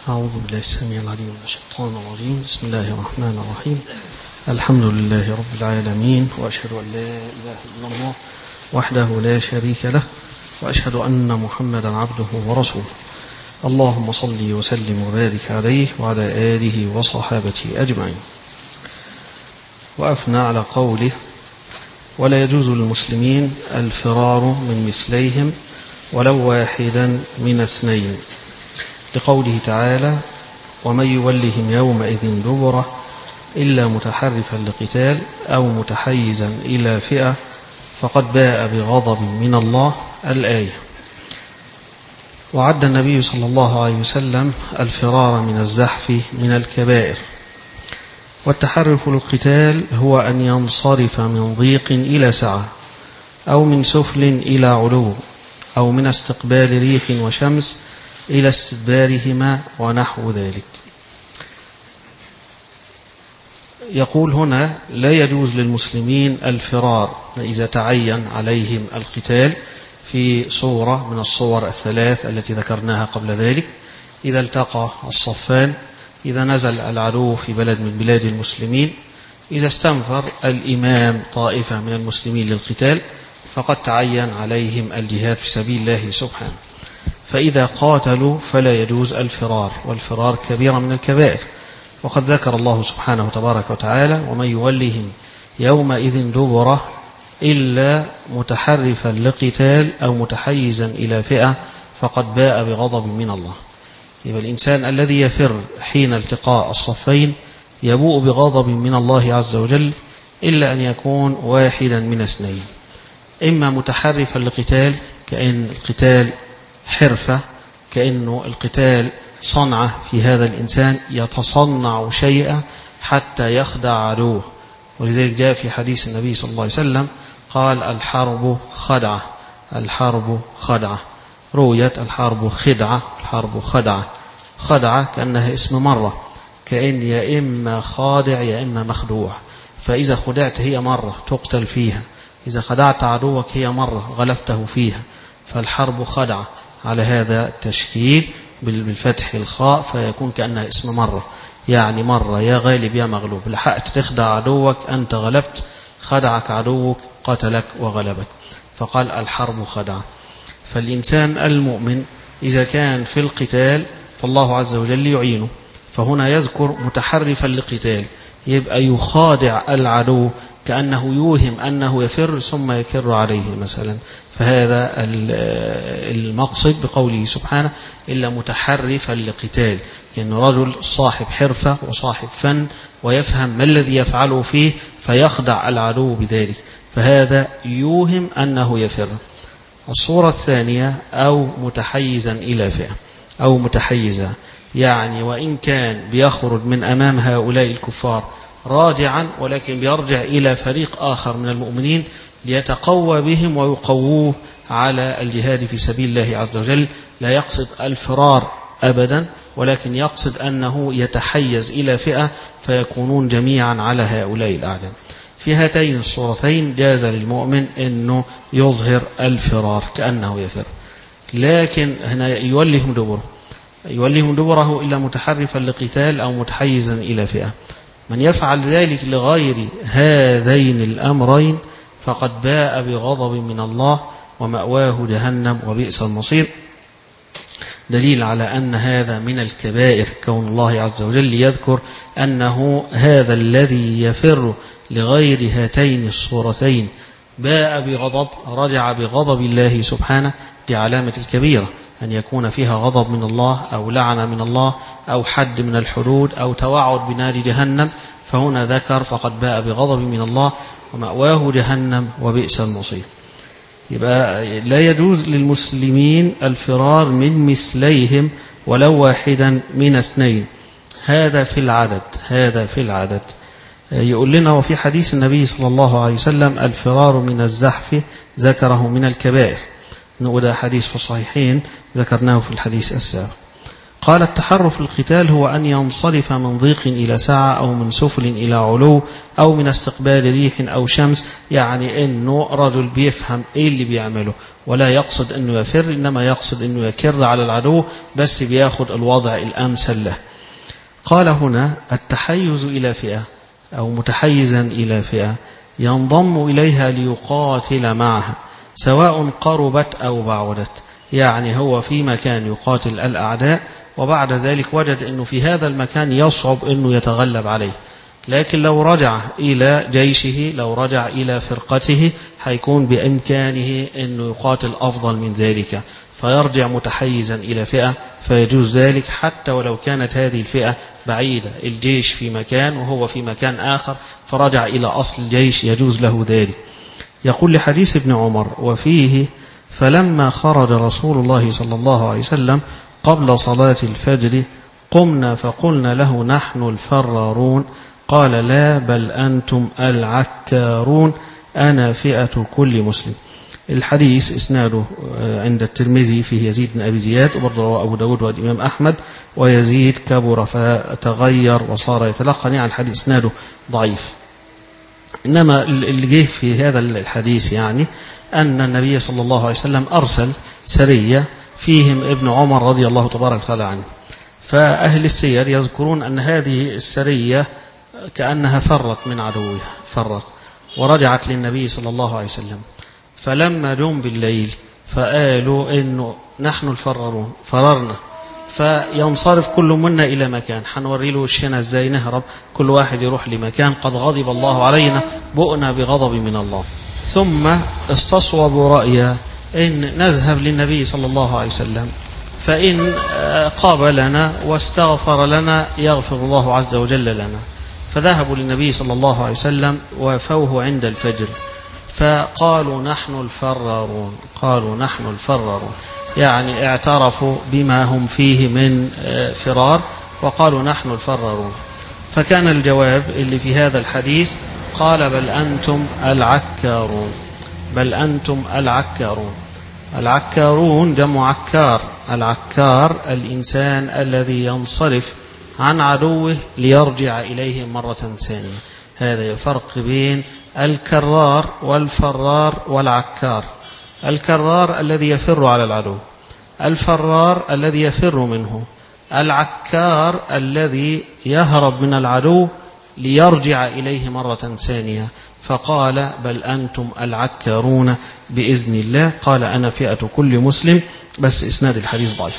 أعوذ بالله السميع العليم من الشيطان الرجيم. بسم الله الرحمن الرحيم. الحمد لله رب العالمين، وأشهد أن لا إله إلا الله وحده لا شريك له، وأشهد أن محمدا عبده ورسوله. اللهم صل وسلم وبارك عليه وعلى آله وصحابته أجمعين. وأفنى على قوله: ولا يجوز للمسلمين الفرار من مثليهم ولو واحدا من اثنين، لقوله تعالى: ومن يولهم يومئذ دبره إلا متحرفا لقتال أو متحيزا إلى فئة فقد باء بغضب من الله، الآية. وعد النبي صلى الله عليه وسلم الفرار من الزحف من الكبائر. والتحرف للقتال هو أن ينصرف من ضيق إلى سعة، أو من سفل إلى علو، أو من استقبال ريح وشمس إلى استدبارهما ونحو ذلك. يقول هنا: لا يجوز للمسلمين الفرار إذا تعين عليهم القتال في صورة من الصور الثلاث التي ذكرناها قبل ذلك: إذا التقى الصفان، إذا نزل العدو في بلد من بلاد المسلمين، إذا استنفر الإمام طائفة من المسلمين للقتال، فقد تعين عليهم الجهاد في سبيل الله سبحانه. فإذا قاتلوا فلا يجوز الفرار، والفرار كبيرة من الكبائر. وقد ذكر الله سبحانه تبارك وتعالى: ومن يولهم يومئذ دبره إلا متحرفا لقتال أو متحيزا إلى فئة فقد باء بغضب من الله. يبقى الإنسان الذي يفر حين التقاء الصفين يبوء بغضب من الله عز وجل، إلا أن يكون واحدا من اثنين: إما متحرفا لقتال، كأن القتال حرفة، كأنه القتال صنعة في هذا الإنسان، يتصنع شيئا حتى يخدع عدوه. ولذلك جاء في حديث النبي صلى الله عليه وسلم قال: الحرب خدعة، الحرب خدعة. رويت: الحرب خدعة، الحرب خدعة. خدعة كأنها اسم مرة، كأن يا إما خادع يا إما مخدوع. فإذا خدعت هي مرة تقتل فيها، إذا خدعت عدوك هي مرة غلبته فيها. فالحرب خدعة على هذا التشكيل بالفتح الخاء، فيكون كأنها اسم مرة، يعني مرة يا غالب يا مغلوب. لحقت تخدع عدوك أنت غلبت، خدعك عدوك قتلك وغلبك. فقال: الحرب خدعة. فالإنسان المؤمن إذا كان في القتال فالله عز وجل يعينه. فهنا يذكر متحرفا لقتال، يبقى يخادع العدو كأنه يوهم أنه يفر ثم يكر عليه مثلا. فهذا المقصد بقوله سبحانه: إلا متحرفا لقتال، كأنه رجل صاحب حرفة وصاحب فن ويفهم ما الذي يفعله فيه فيخدع العدو بذلك، فهذا يوهم أنه يفر. الصورة الثانية: أو متحيزا إلى فئة، أو متحيزا، يعني وإن كان بيخرج من أمام هؤلاء الكفار راجعا، ولكن بيرجع إلى فريق آخر من المؤمنين ليتقوى بهم ويقووه على الجهاد في سبيل الله عز وجل. لا يقصد الفرار أبدا، ولكن يقصد أنه يتحيز إلى فئة فيكونون جميعا على هؤلاء الأعداء. في هاتين الصورتين جاز للمؤمن أنه يظهر الفرار كأنه يفر، لكن هنا يولهم دبره، يولهم دبره إلا متحرفا لقتال أو متحيزا إلى فئة. من يفعل ذلك لغير هذين الأمرين فقد باء بغضب من الله ومأواه جهنم وبئس المصير. دليل على أن هذا من الكبائر كون الله عز وجل يذكر أنه هذا الذي يفر لغير هاتين الصورتين باء بغضب، رجع بغضب الله سبحانه. دي علامة الكبيرة، أن يكون فيها غضب من الله أو لعنة من الله أو حد من الحدود أو توعد بنار جهنم. فهنا ذكر فقد باء بغضب من الله ومأواه جهنم وبئس المصير. يبقى لا يجوز للمسلمين الفرار من مثليهم ولو واحدا من اثنين. هذا في العدد، هذا في العدد. يقول لنا: وفي حديث النبي صلى الله عليه وسلم الفرار من الزحف ذكره من الكبائر. وده حديث في الصحيحين ذكرناه في الحديث السابق. قال التحرف القتال هو أن ينصرف من ضيق إلى سعة أو من سفل إلى علو أو من استقبال ريح أو شمس، يعني أنه رجل بيفهم إيه اللي بيعمله ولا يقصد أنه يفر، إنما يقصد أنه يكر على العدو بس بياخد الوضع الأمثل له. قال هنا التحيز إلى فئة أو متحيزا إلى فئة ينضم إليها ليقاتل معها سواء قربت أو بعدت، يعني هو في مكان يقاتل الأعداء وبعد ذلك وجد أنه في هذا المكان يصعب أنه يتغلب عليه، لكن لو رجع إلى جيشه لو رجع إلى فرقته هيكون بإمكانه أنه يقاتل أفضل من ذلك، فيرجع متحيزا إلى فئة فيجوز ذلك حتى ولو كانت هذه الفئة بعيدة، الجيش في مكان وهو في مكان آخر فرجع إلى أصل الجيش يجوز له ذلك. يقول لحديث ابن عمر وفيه فلما خرج رسول الله صلى الله عليه وسلم قبل صلاة الفجر قمنا فقلنا له نحن الفرارون، قال لا بل أنتم العكارون أنا فئة كل مسلم. الحديث إسناده عند الترمذي فيه يزيد بن أبي زياد وبرضه أبو داود والإمام أحمد، ويزيد كبر فتغير وصار يتلقن، يعني الحديث إسناده ضعيف. إنما اللي جه في هذا الحديث يعني أن النبي صلى الله عليه وسلم أرسل سرية فيهم ابن عمر رضي الله تبارك وتعالى عنه، فأهل السير يذكرون أن هذه السرية كأنها فرت من عدوها، فرت ورجعت للنبي صلى الله عليه وسلم، فلما جم بالليل فقالوا إنه نحن الفرارون فررنا، فينصرف كل منا إلى مكان حنوري له وشنا إزاي نهرب، كل واحد يروح لمكان قد غضب الله علينا بؤنا بغضب من الله. ثم استصوبوا رأيا إن نذهب للنبي صلى الله عليه وسلم فإن قابلنا واستغفر لنا يغفر الله عز وجل لنا، فذهبوا للنبي صلى الله عليه وسلم وافوه عند الفجر فقالوا نحن الفرارون، قالوا نحن الفرارون، يعني اعترفوا بما هم فيه من فرار وقالوا نحن الفرارون. فكان الجواب اللي في هذا الحديث قال بل أنتم العكارون، بل أنتم العكارون. العكارون جمع عكار، العكار الإنسان الذي ينصرف عن عدوه ليرجع إليه مرة ثانية. هذا الفرق بين الكرار والفرار والعكار. الكرار الذي يفر على العدو، الفرار الذي يفر منه، العكار الذي يهرب من العدو ليرجع إليه مرة ثانية. فقال بل أنتم العكارون بإذن الله. قال أنا فئة كل مسلم، بس إسناد الحديث ضعيف.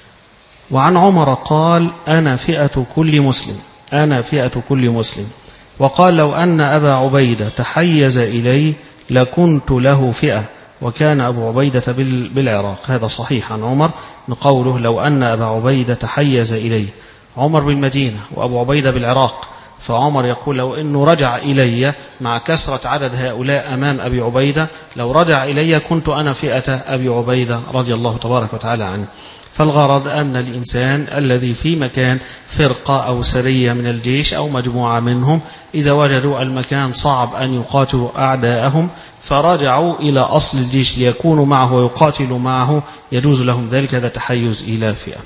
وعن عمر قال أنا فئة كل مسلم، أنا فئة كل مسلم. وقال لو أن أبا عبيدة تحيز إلي لكنت له فئة، وكان أبو عبيدة بالعراق. هذا صحيح عن عمر قوله لو أن أبا عبيدة تحيز إلي، عمر بالمدينة وأبو عبيدة بالعراق، فعمر يقول لو أنه رجع إلي مع كثرة عدد هؤلاء أمام أبي عبيدة، لو رجع إلي كنت أنا فئة أبي عبيدة رضي الله تبارك وتعالى عنه. فالغرض أن الإنسان الذي في مكان فرقة أو سرية من الجيش أو مجموعة منهم إذا وجدوا المكان صعب أن يقاتلوا أعداءهم فرجعوا إلى أصل الجيش ليكونوا معه ويقاتلوا معه، يجوز لهم ذلك، هذا تحيز إلى فئة.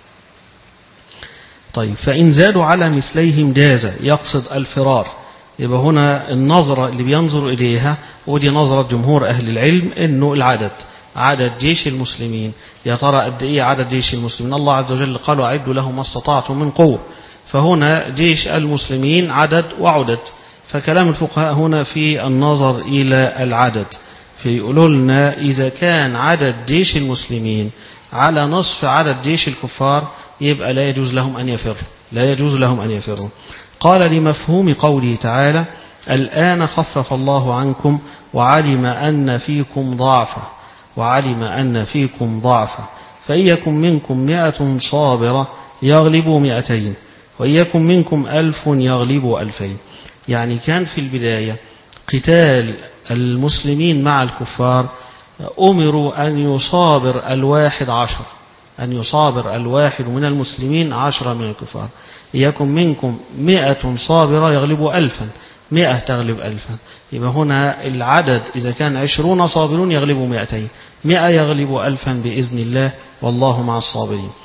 طيب فإن زادوا على مثليهم جاز، يقصد الفرار. يبقى هنا النظرة اللي بينظر إليها ودي نظرة جمهور أهل العلم إنه العدد، عدد جيش المسلمين، يا ترى قد إيه عدد جيش المسلمين؟ الله عز وجل قال أعدوا له ما استطعتم من قوة، فهنا جيش المسلمين عدد وعدد، فكلام الفقهاء هنا في النظر إلى العدد، فيقولوا لنا إذا كان عدد جيش المسلمين على نصف عدد جيش الكفار يبقى لا يجوز لهم أن يفروا، لا يجوز لهم أن يفروا. قال لمفهوم قوله تعالى الآن خفف الله عنكم وعلم أن فيكم ضعفا، وعلم أن فيكم ضعفا فإن يكن منكم 100 صابرة يغلبوا 200، وإن يكن منكم 1000 يغلبوا 2000. يعني كان في البداية قتال المسلمين مع الكفار أمروا أن يصابر الواحد 10، أن يصابر الواحد من المسلمين 10 من الكفار. يكن منكم 100 صابرة يغلبوا 1000، 100 تغلب 1000. يبقى هنا العدد إذا كان 20 صابرون يغلبوا 200، 100 يغلبوا 1000 بإذن الله، والله مع الصابرين.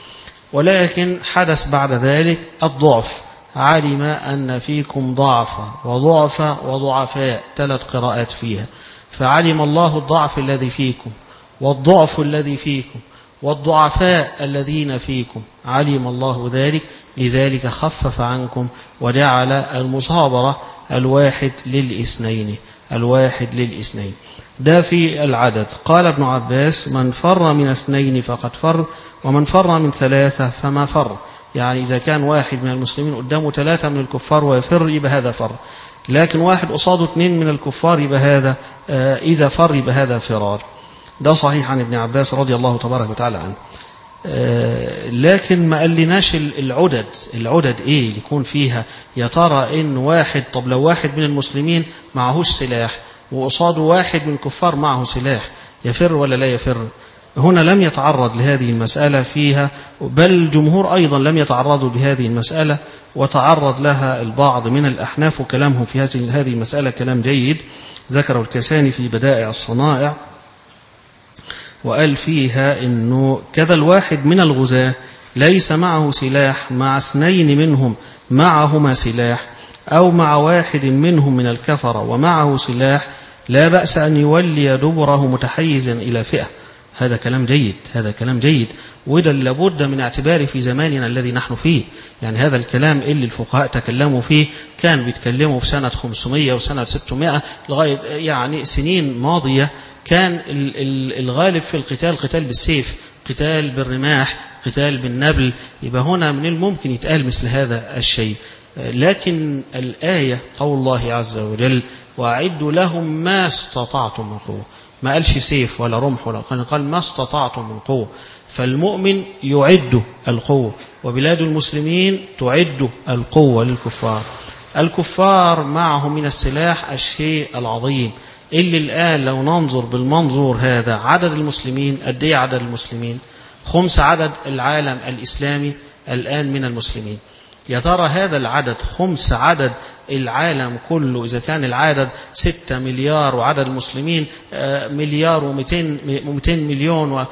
ولكن حدث بعد ذلك الضعف، علم أن فيكم ضعفا وضعفا وضعفاء، 3 قراءات فيها، فعلم الله الضعف الذي فيكم والضعف الذي فيكم والضعفاء الذين فيكم، علم الله ذلك، لذلك خفف عنكم وجعل المصابرة 1:2، 1:2. ده في العدد. قال ابن عباس: من فر من 2 فقد فر، ومن فر من 3 فما فر. يعني إذا كان واحد من المسلمين قدامه 3 من الكفار ويفر يبقى هذا فر، لكن واحد قصاده 2 من الكفار يبقى هذا إذا فر يبقى هذا فرار. ده صحيح عن ابن عباس رضي الله تبارك وتعالى عنه. لكن ما قالناش العدد ايه يكون فيها. يا ترى ان واحد، طب لو واحد من المسلمين معهوش سلاح وقصاده واحد من الكفار معه سلاح، يفر ولا لا يفر؟ هنا لم يتعرض لهذه المسألة فيها، بل الجمهور أيضا لم يتعرضوا لهذه المسألة، وتعرض لها البعض من الأحناف، وكلامهم في هذه المسألة كلام جيد. ذكر الكساني في بدائع الصنائع وقال فيها إنه كذا الواحد من الغزاة ليس معه سلاح مع 2 منهم معهما سلاح، أو مع واحد منهم من الكفرة ومعه سلاح، لا بأس أن يولي دبره متحيزا إلى فئة. هذا كلام جيد، هذا كلام جيد، وده لابد من اعتباره في زماننا الذي نحن فيه. يعني هذا الكلام اللي الفقهاء تكلموا فيه كان بيتكلموا في سنة 500 وسنة 600 لغاية يعني سنين ماضية. كان الغالب في القتال قتال بالسيف، قتال بالرماح، قتال بالنبل. يبقى هنا من الممكن يتقال مثل هذا الشيء. لكن الآية قول الله عز وجل: وأعدوا لهم ما استطعتم من قوة. ما قالش سيف ولا رمح ولا قال ما استطعتم من قوة. فالمؤمن يعد القوة، وبلاد المسلمين تعد القوة للكفار. الكفار معهم من السلاح الشيء العظيم اللي الآن لو ننظر بالمنظور هذا عدد المسلمين قد ايه؟ عدد المسلمين 5 عدد العالم الإسلامي الآن من المسلمين. يا ترى هذا العدد 5 عدد العالم كله، إذا كان العدد 6 مليار وعدد المسلمين 1,200 مليون،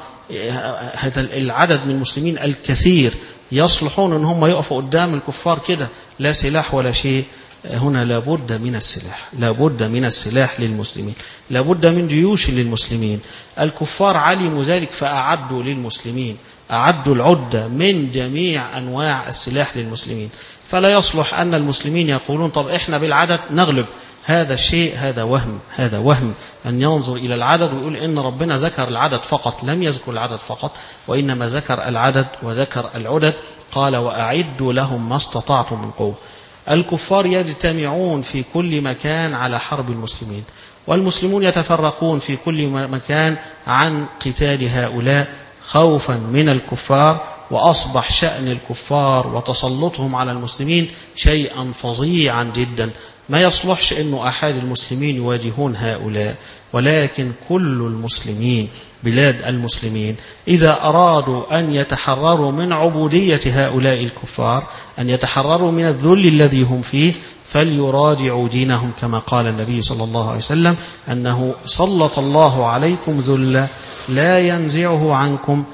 هذا العدد من المسلمين الكثير يصلحون أن هم يقفوا قدام الكفار كده لا سلاح ولا شيء. هنا لابد من السلاح، لابد من السلاح للمسلمين، لابد من جيوش للمسلمين. الكفار علموا ذلك فأعدوا للمسلمين، أعدوا العدة من جميع أنواع السلاح للمسلمين. فلا يصلح أن المسلمين يقولون طب إحنا بالعدد نغلب. هذا الشيء هذا وهم، هذا وهم أن ينظر إلى العدد ويقول إن ربنا ذكر العدد فقط، لم يذكر العدد فقط، وإنما ذكر العدد وذكر العدد. قال: وأعدوا لهم ما استطعتم من قوة. الكفار يجتمعون في كل مكان على حرب المسلمين، والمسلمون يتفرقون في كل مكان عن قتال هؤلاء خوفا من الكفار. وأصبح شأن الكفار وتسلطهم على المسلمين شيئا فظيعا جدا. ما يصلحش أنه أحد المسلمين يواجهون هؤلاء، ولكن كل المسلمين بلاد المسلمين إذا أرادوا أن يتحرروا من عبودية هؤلاء الكفار، أن يتحرروا من الذل الذي هم فيه، فليراجعوا دينهم، كما قال النبي صلى الله عليه وسلم أنه سلط الله عليكم ذلا لا ينزعه عنكم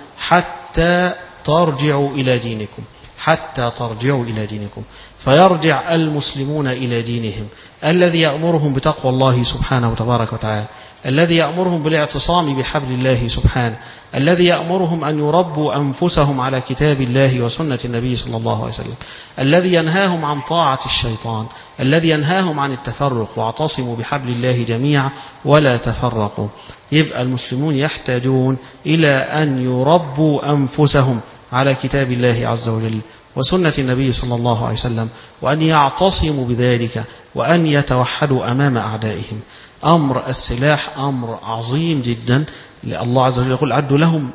حتى ترجعوا إلى دينكم، حتى ترجعوا إلى دينكم. فيرجع المسلمون إلى دينهم الذي يأمرهم بتقوى الله سبحانه وتبارك وتعالى، الذي يأمرهم بالاعتصام بحبل الله سبحانه، الذي يأمرهم أن يربوا أنفسهم على كتاب الله وسنة النبي صلى الله عليه وسلم، الذي ينهاهم عن طاعة الشيطان، الذي ينهاهم عن التفرق. واعتصموا بحبل الله جميعا ولا تفرقوا. يبقى المسلمون يحتاجون إلى أن يربوا أنفسهم على كتاب الله عز وجل وسنة النبي صلى الله عليه وسلم، وأن يعتصموا بذلك، وأن يتوحدوا أمام أعدائهم. أمر السلاح أمر عظيم جدا. الله عز وجل يقول: عدوا لهم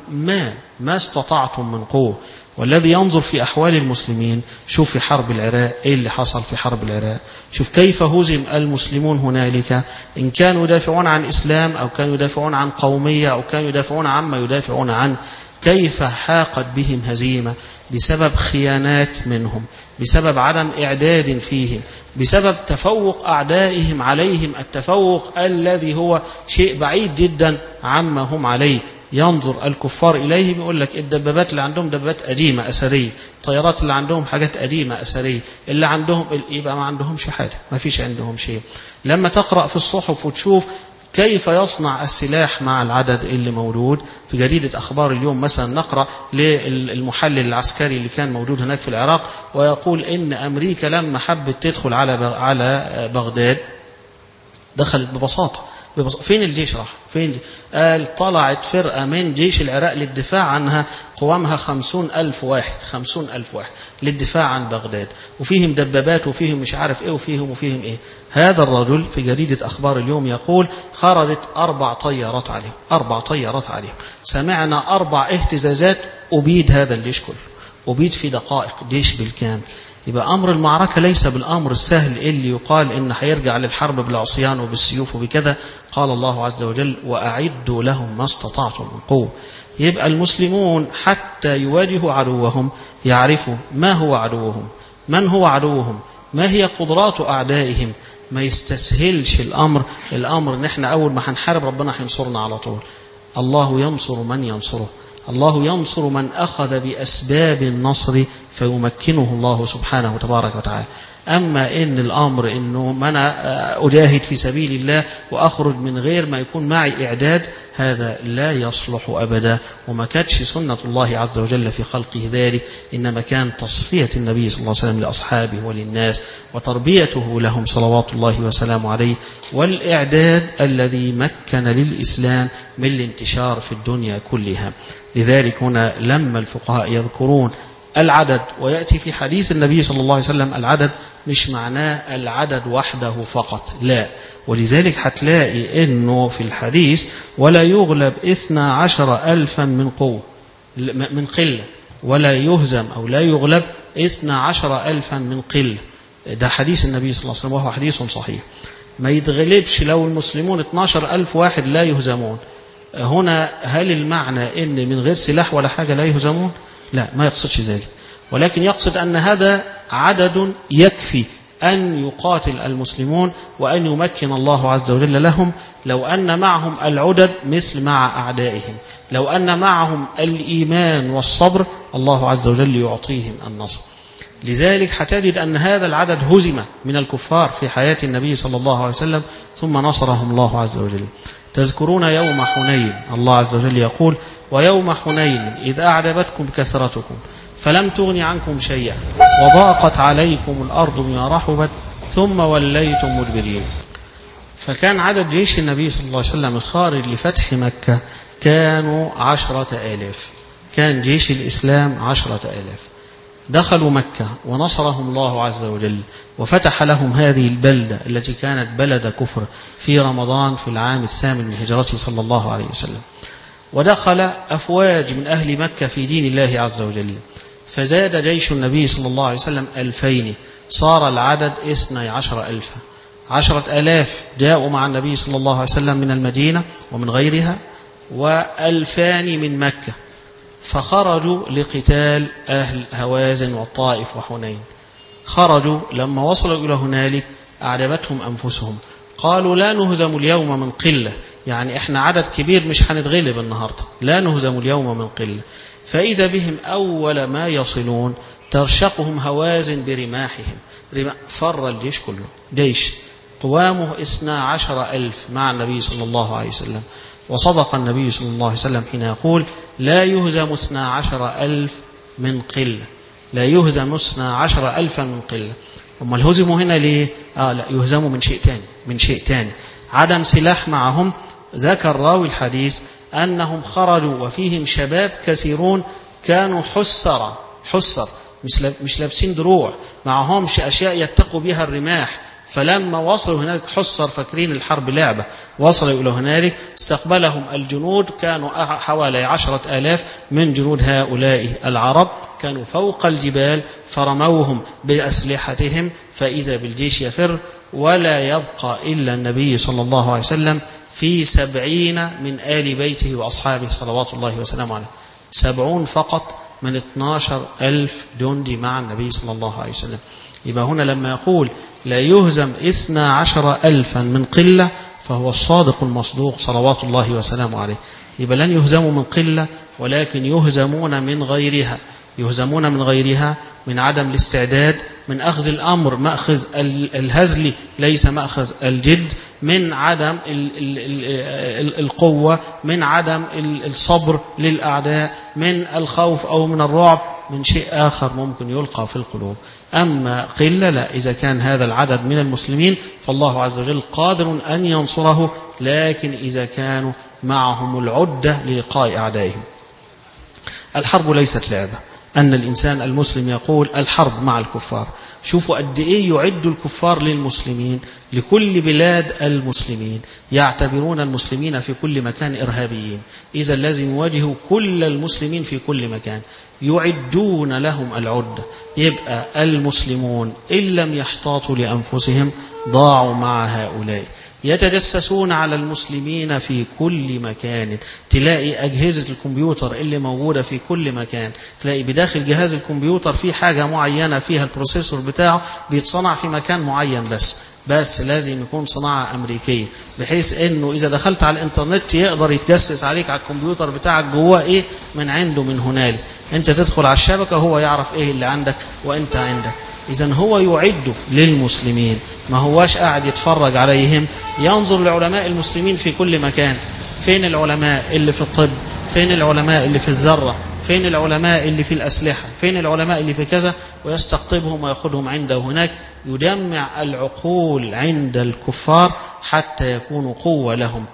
ما استطعتم من قوة. والذي ينظر في أحوال المسلمين، شوف في حرب العراق إيه اللي حصل في حرب العراق، شوف كيف هزم المسلمون هنالك، إن كانوا يدافعون عن إسلام أو كانوا يدافعون عن قومية أو كانوا يدافعون عما يدافعون عنه، كيف حاقت بهم هزيمة بسبب خيانات منهم، بسبب عدم إعداد فيهم، بسبب تفوق أعدائهم عليهم، التفوق الذي هو شيء بعيد جدا عما هم عليه. ينظر الكفار إليهم يقول لك الدبابات اللي عندهم دبابات قديمة أثرية، الطيارات اللي عندهم حاجات قديمة أثرية، اللي عندهم يبقى ما عندهمش حاجة، ما فيش عندهم شيء. لما تقرأ في الصحف وتشوف كيف يصنع السلاح مع العدد اللي موجود في جريدة أخبار اليوم مثلا، نقرأ للمحلل العسكري اللي كان موجود هناك في العراق ويقول إن أمريكا لما حبت تدخل على بغداد دخلت ببساطة. فين الجيش راح؟ فين؟ قال طلعت فرقة من جيش العراق للدفاع عنها، قوامها 50,000 واحد، 50,000 واحد للدفاع عن بغداد، وفيهم دبابات وفيهم مش عارف ايه وفيهم ايه. هذا الرجل في جريدة أخبار اليوم يقول خرجت 4 طيارات عليهم، 4 طيارات عليهم، سمعنا 4 اهتزازات، أبيد هذا الجيش كله، أبيد في دقائق جيش بالكامل. يبقى أمر المعركة ليس بالأمر السهل اللي يقال إن هيرجع للحرب بالعصيان وبالسيوف وبكذا. قال الله عز وجل وأعدوا لهم ما استطعتم من قوة. يبقى المسلمون حتى يواجهوا عدوهم يعرفوا ما هو عدوهم، من هو عدوهم، ما هي قدرات أعدائهم، ما يستسهلش الأمر إن احنا أول ما هنحارب ربنا هينصرنا على طول. الله ينصر من ينصره، الله ينصر من أخذ بأسباب النصر فيمكنه الله سبحانه وتبارك وتعالى. أما إن الأمر إنه من أجاهد في سبيل الله وأخرج من غير ما يكون معي إعداد، هذا لا يصلح أبدا، وما كانتش سنة الله عز وجل في خلقه ذلك، إنما كان تصفية النبي صلى الله عليه وسلم لأصحابه وللناس وتربيته لهم صلوات الله وسلامه عليه، والإعداد الذي مكن للإسلام من الانتشار في الدنيا كلها. لذلك هنا لما الفقهاء يذكرون العدد، ويأتي في حديث النبي صلى الله عليه وسلم العدد مش معناه العدد وحده فقط، لا، ولذلك هتلاقي انه في الحديث ولا يغلب 12,000 من قوة من قلة، ولا يهزم أو لا يغلب 12,000 من قلة. ده حديث النبي صلى الله عليه وسلم وهو حديث صحيح. ما يتغلبش لو المسلمون 12,000 واحد لا يهزمون. هنا هل المعنى ان من غير سلاح ولا حاجة لا يهزمون؟ لا، ما يقصدش ذلك، ولكن يقصد أن هذا عدد يكفي أن يقاتل المسلمون وأن يمكن الله عز وجل لهم. لو أن معهم العدد مثل مع أعدائهم، لو أن معهم الإيمان والصبر، الله عز وجل يعطيهم النصر. لذلك حتجد أن هذا العدد هزم من الكفار في حياة النبي صلى الله عليه وسلم ثم نصرهم الله عز وجل. تذكرون يوم حنين، الله عز وجل يقول ويوم حنين إذ أعجبتكم كثرتكم فلم تغن عنكم شيئا وضاقت عليكم الأرض بما رحبت ثم وليتم مدبرين. فكان عدد جيش النبي صلى الله عليه وسلم الخارج لفتح مكة كانوا 10,000، كان جيش الإسلام 10,000. دخلوا مكة ونصرهم الله عز وجل وفتح لهم هذه البلدة التي كانت بلد كفر في رمضان في العام 8 من هجرته صلى الله عليه وسلم. ودخل أفواج من أهل مكة في دين الله عز وجل، فزاد جيش النبي صلى الله عليه وسلم 2000، صار العدد 12,000. 10,000 جاءوا مع النبي صلى الله عليه وسلم من المدينة ومن غيرها، و2000 من مكة، فخرجوا لقتال أهل هوازن والطائف وحنين. خرجوا لما وصلوا إلى هنالك أعجبتهم أنفسهم، قالوا لا نهزم اليوم من قلة، يعني إحنا عدد كبير مش هنتغلب النهاردة، لا نهزم اليوم من قلة. فإذا بهم أول ما يصلون ترشقهم هوازن برماحهم، فر الجيش كله، جيش قوامه 12,000 مع النبي صلى الله عليه وسلم. وصدق النبي صلى الله عليه وسلم حين يقول لا يهزم 12,000 من قلة، لا يهزم 12,000 من قلة. أما الهزموا هنا ليه؟ لا، يهزموا من شيء تاني، من شيء تاني، عدم سلاح معهم. ذكر راوي الحديث أنهم خرجوا وفيهم شباب كثيرون كانوا حسر مش لابسين دروع، معهمش أشياء يتقوا بها الرماح. فلما وصلوا هنالك حسر، فاكرين الحرب لعبة، وصلوا إلى هنالك استقبلهم الجنود، كانوا حوالي 10,000 من جنود هؤلاء العرب، كانوا فوق الجبال، فرموهم بأسلحتهم، فإذا بالجيش يفر، ولا يبقى إلا النبي صلى الله عليه وسلم في 70 من آل بيته وأصحابه صلوات الله وسلامه عليه، 70 فقط من 12,000 جندي مع النبي صلى الله عليه وسلم. يبقى هنا لما يقول لا يهزم 12,000 من قلة، فهو الصادق المصدوق صلوات الله وسلامه عليه. يبقى لن يهزموا من قلة، ولكن يهزمون من غيرها. يهزمون من غيرها من عدم الاستعداد، من أخذ الأمر مأخذ الهزل ليس مأخذ الجد، من عدم القوة، من عدم الصبر للأعداء، من الخوف أو من الرعب، من شيء آخر ممكن يلقى في القلوب. أما قلة لا، إذا كان هذا العدد من المسلمين فالله عز وجل قادر أن ينصره، لكن إذا كانوا معهم العدة للقاء أعدائهم. الحرب ليست لعبة، أن الإنسان المسلم يقول الحرب مع الكفار. شوفوا قد إيه يعد الكفار للمسلمين، لكل بلاد المسلمين، يعتبرون المسلمين في كل مكان إرهابيين. إذا لازم يواجهوا كل المسلمين في كل مكان، يعدون لهم العدة. يبقى المسلمون إن لم يحتاطوا لأنفسهم ضاعوا مع هؤلاء. يتجسسون على المسلمين في كل مكان، تلاقي أجهزة الكمبيوتر اللي موجودة في كل مكان، تلاقي بداخل جهاز الكمبيوتر في حاجة معينة فيها البروسيسور بتاعه بيتصنع في مكان معين، بس لازم يكون صناعة أمريكية، بحيث أنه إذا دخلت على الإنترنت يقدر يتجسس عليك على الكمبيوتر بتاعك جواه إيه من عنده من هنالك. أنت تدخل على الشبكة هو يعرف إيه اللي عندك وأنت عندك. إذن هو يعد للمسلمين، ما هواش قاعد يتفرج عليهم. ينظر لعلماء المسلمين في كل مكان، فين العلماء اللي في الطب، فين العلماء اللي في الذرة، فين العلماء اللي في الأسلحة، فين العلماء اللي في كذا، ويستقطبهم ويأخذهم عنده هناك. يجمع العقول عند الكفار حتى يكونوا قوة لهم.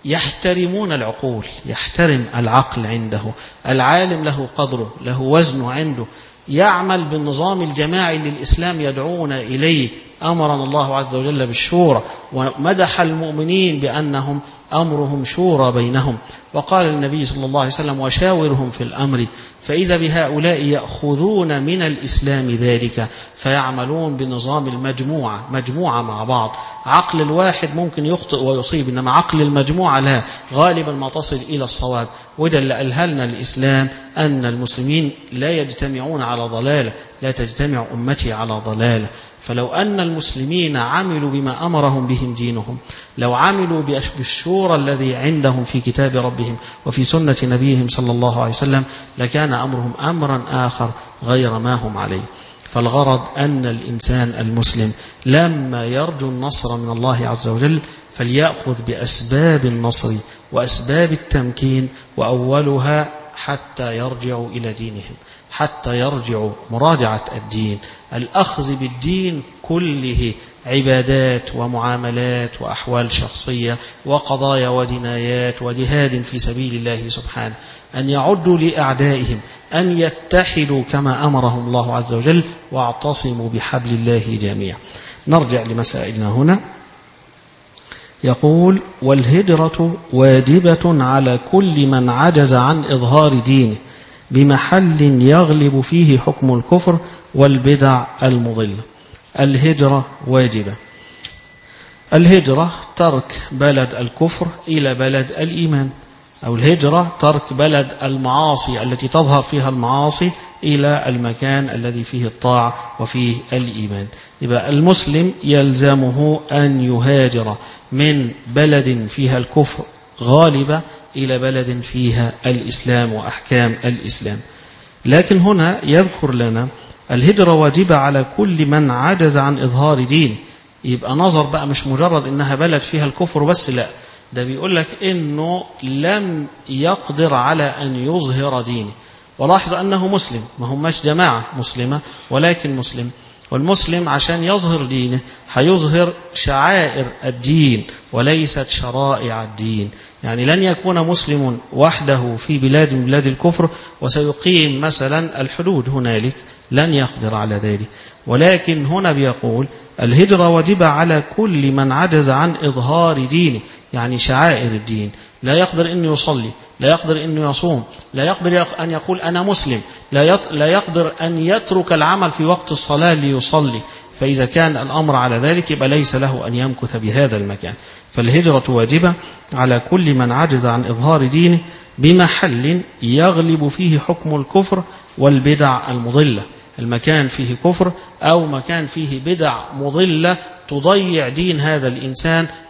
يحترمون العقول، يحترم العقل عنده، العالم له قدره، له وزنه عنده، يعمل بالنظام الجماعي اللي الإسلام يدعونا إليه. أمرنا الله عز وجل بالشورى، ومدح المؤمنين بأنهم أمرهم شورى بينهم، وقال النبي صلى الله عليه وسلم وشاورهم في الأمر. فإذا بهؤلاء يأخذون من الإسلام ذلك فيعملون بنظام المجموعة، مجموعة مع بعض. عقل الواحد ممكن يخطئ ويصيب، إنما عقل المجموعة لا، غالبا ما تصل إلى الصواب. وده اللي ألهلنا الإسلام، أن المسلمين لا يجتمعون على ضلالة، لا تجتمع أمتي على ضلالة. فلو أن المسلمين عملوا بما أمرهم بهم دينهم، لو عملوا بالشورى الذي عندهم في كتاب ربهم وفي سنة نبيهم صلى الله عليه وسلم، لكان أمرهم أمرا آخر غير ما هم عليه. فالغرض أن الإنسان المسلم لما يرجو النصر من الله عز وجل فليأخذ بأسباب النصر وأسباب التمكين، وأولها حتى يرجعوا إلى دينهم، حتى يرجعوا مراجعة الدين. الأخذ بالدين كله عبادات ومعاملات وأحوال شخصية وقضايا ودنايات وجهاد في سبيل الله سبحانه. أن يعدوا لأعدائهم، أن يتحدوا كما أمرهم الله عز وجل، واعتصموا بحبل الله جميعا. نرجع لمسائلنا هنا. يقول والهجرة واجبة على كل من عجز عن إظهار دينه بمحل يغلب فيه حكم الكفر والبدع المضلة. الهجرة واجبة. الهجرة ترك بلد الكفر إلى بلد الإيمان، أو الهجرة ترك بلد المعاصي التي تظهر فيها المعاصي إلى المكان الذي فيه الطاعة وفيه الإيمان. يبقى المسلم يلزمه أن يهاجر من بلد فيها الكفر غالبة إلى بلد فيها الإسلام وأحكام الإسلام. لكن هنا يذكر لنا الهجرة واجبة على كل من عجز عن إظهار دين. يبقى نظر بقى مش مجرد إنها بلد فيها الكفر بس، لا، ده بيقول لك إنه لم يقدر على أن يظهر دينه. ولاحظ أنه مسلم، ما هماش جماعة مسلمة ولكن مسلم. والمسلم عشان يظهر دينه هيظهر شعائر الدين وليست شرائع الدين. يعني لن يكون مسلم وحده في بلاد من بلاد الكفر وسيقيم مثلا الحدود هنالك، لن يقدر على ذلك. ولكن هنا بيقول الهجرة واجبة على كل من عجز عن إظهار دينه، يعني شعائر الدين. لا يقدر أن يصلي، لا يقدر أن يصوم، لا يقدر أن يقول أنا مسلم، لا يقدر أن يترك العمل في وقت الصلاة ليصلي. فإذا كان الأمر على ذلك يبقى ليس له أن يمكث بهذا المكان. فالهجرة واجبة على كل من عجز عن إظهار دينه بمحل يغلب فيه حكم الكفر والبدع المضلة. المكان فيه كفر أو مكان فيه بدع مضلة تضيع دين هذا الإنسان،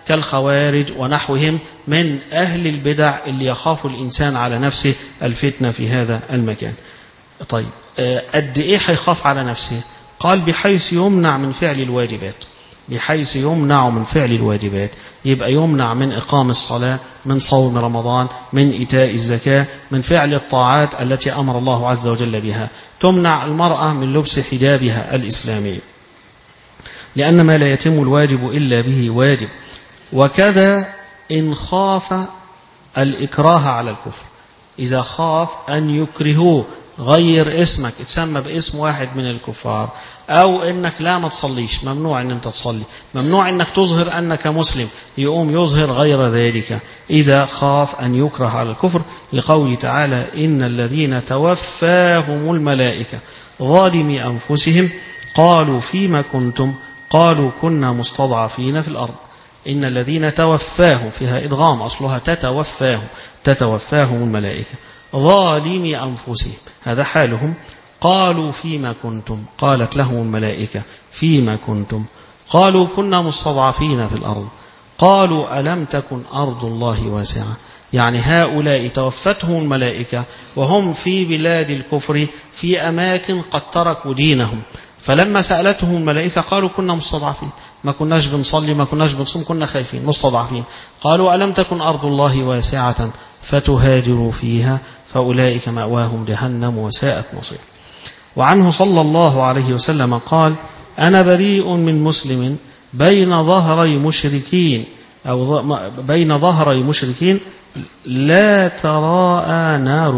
كالخوارج ونحوهم من أهل البدع اللي يخاف الإنسان على نفسه الفتنة في هذا المكان. طيب قد إيه هيخاف على نفسه؟ قال بحيث يمنع من فعل الواجبات، بحيث يمنع من فعل الواجبات، يبقى يمنع من إقام الصلاة، من صوم رمضان، من إيتاء الزكاة، من فعل الطاعات التي أمر الله عز وجل بها. تمنع المرأة من لبس حجابها الإسلامي، لأن ما لا يتم الواجب إلا به واجب. وكذا إن خاف الإكراه على الكفر، إذا خاف أن يكرهوه، غير اسمك اتسمى باسم واحد من الكفار، أو إنك لا ما تصليش، ممنوع إن أنت تصلي، ممنوع إنك تظهر أنك مسلم، يقوم يظهر غير ذلك إذا خاف أن يكره على الكفر، لقوله تعالى إن الذين توفاهم الملائكة ظالمي أنفسهم قالوا فيما كنتم قالوا كنا مستضعفين في الأرض. إن الذين توفاهم، فيها إدغام أصلها تتوفاهم الملائكة ظالمي أنفسهم، هذا حالهم. قالوا فيما كنتم، قالت لهم الملائكة فيما كنتم، قالوا كنا مستضعفين في الأرض، قالوا ألم تكن أرض الله واسعة. يعني هؤلاء توفتهم الملائكة وهم في بلاد الكفر في أماكن قد تركوا دينهم، فلما سألتهم الملائكة قالوا كنا مستضعفين، ما كناش بنصلي، ما كناش بنصوم، كنا خايفين مستضعفين. قالوا ألم تكن أرض الله واسعة فتهاجروا فيها فأولئك مأواهم جهنم وساءت مصير. وعنه صلى الله عليه وسلم قال أنا بريء من مسلم بين ظهري مشركين، أو بين ظهري مشركين لا تراءى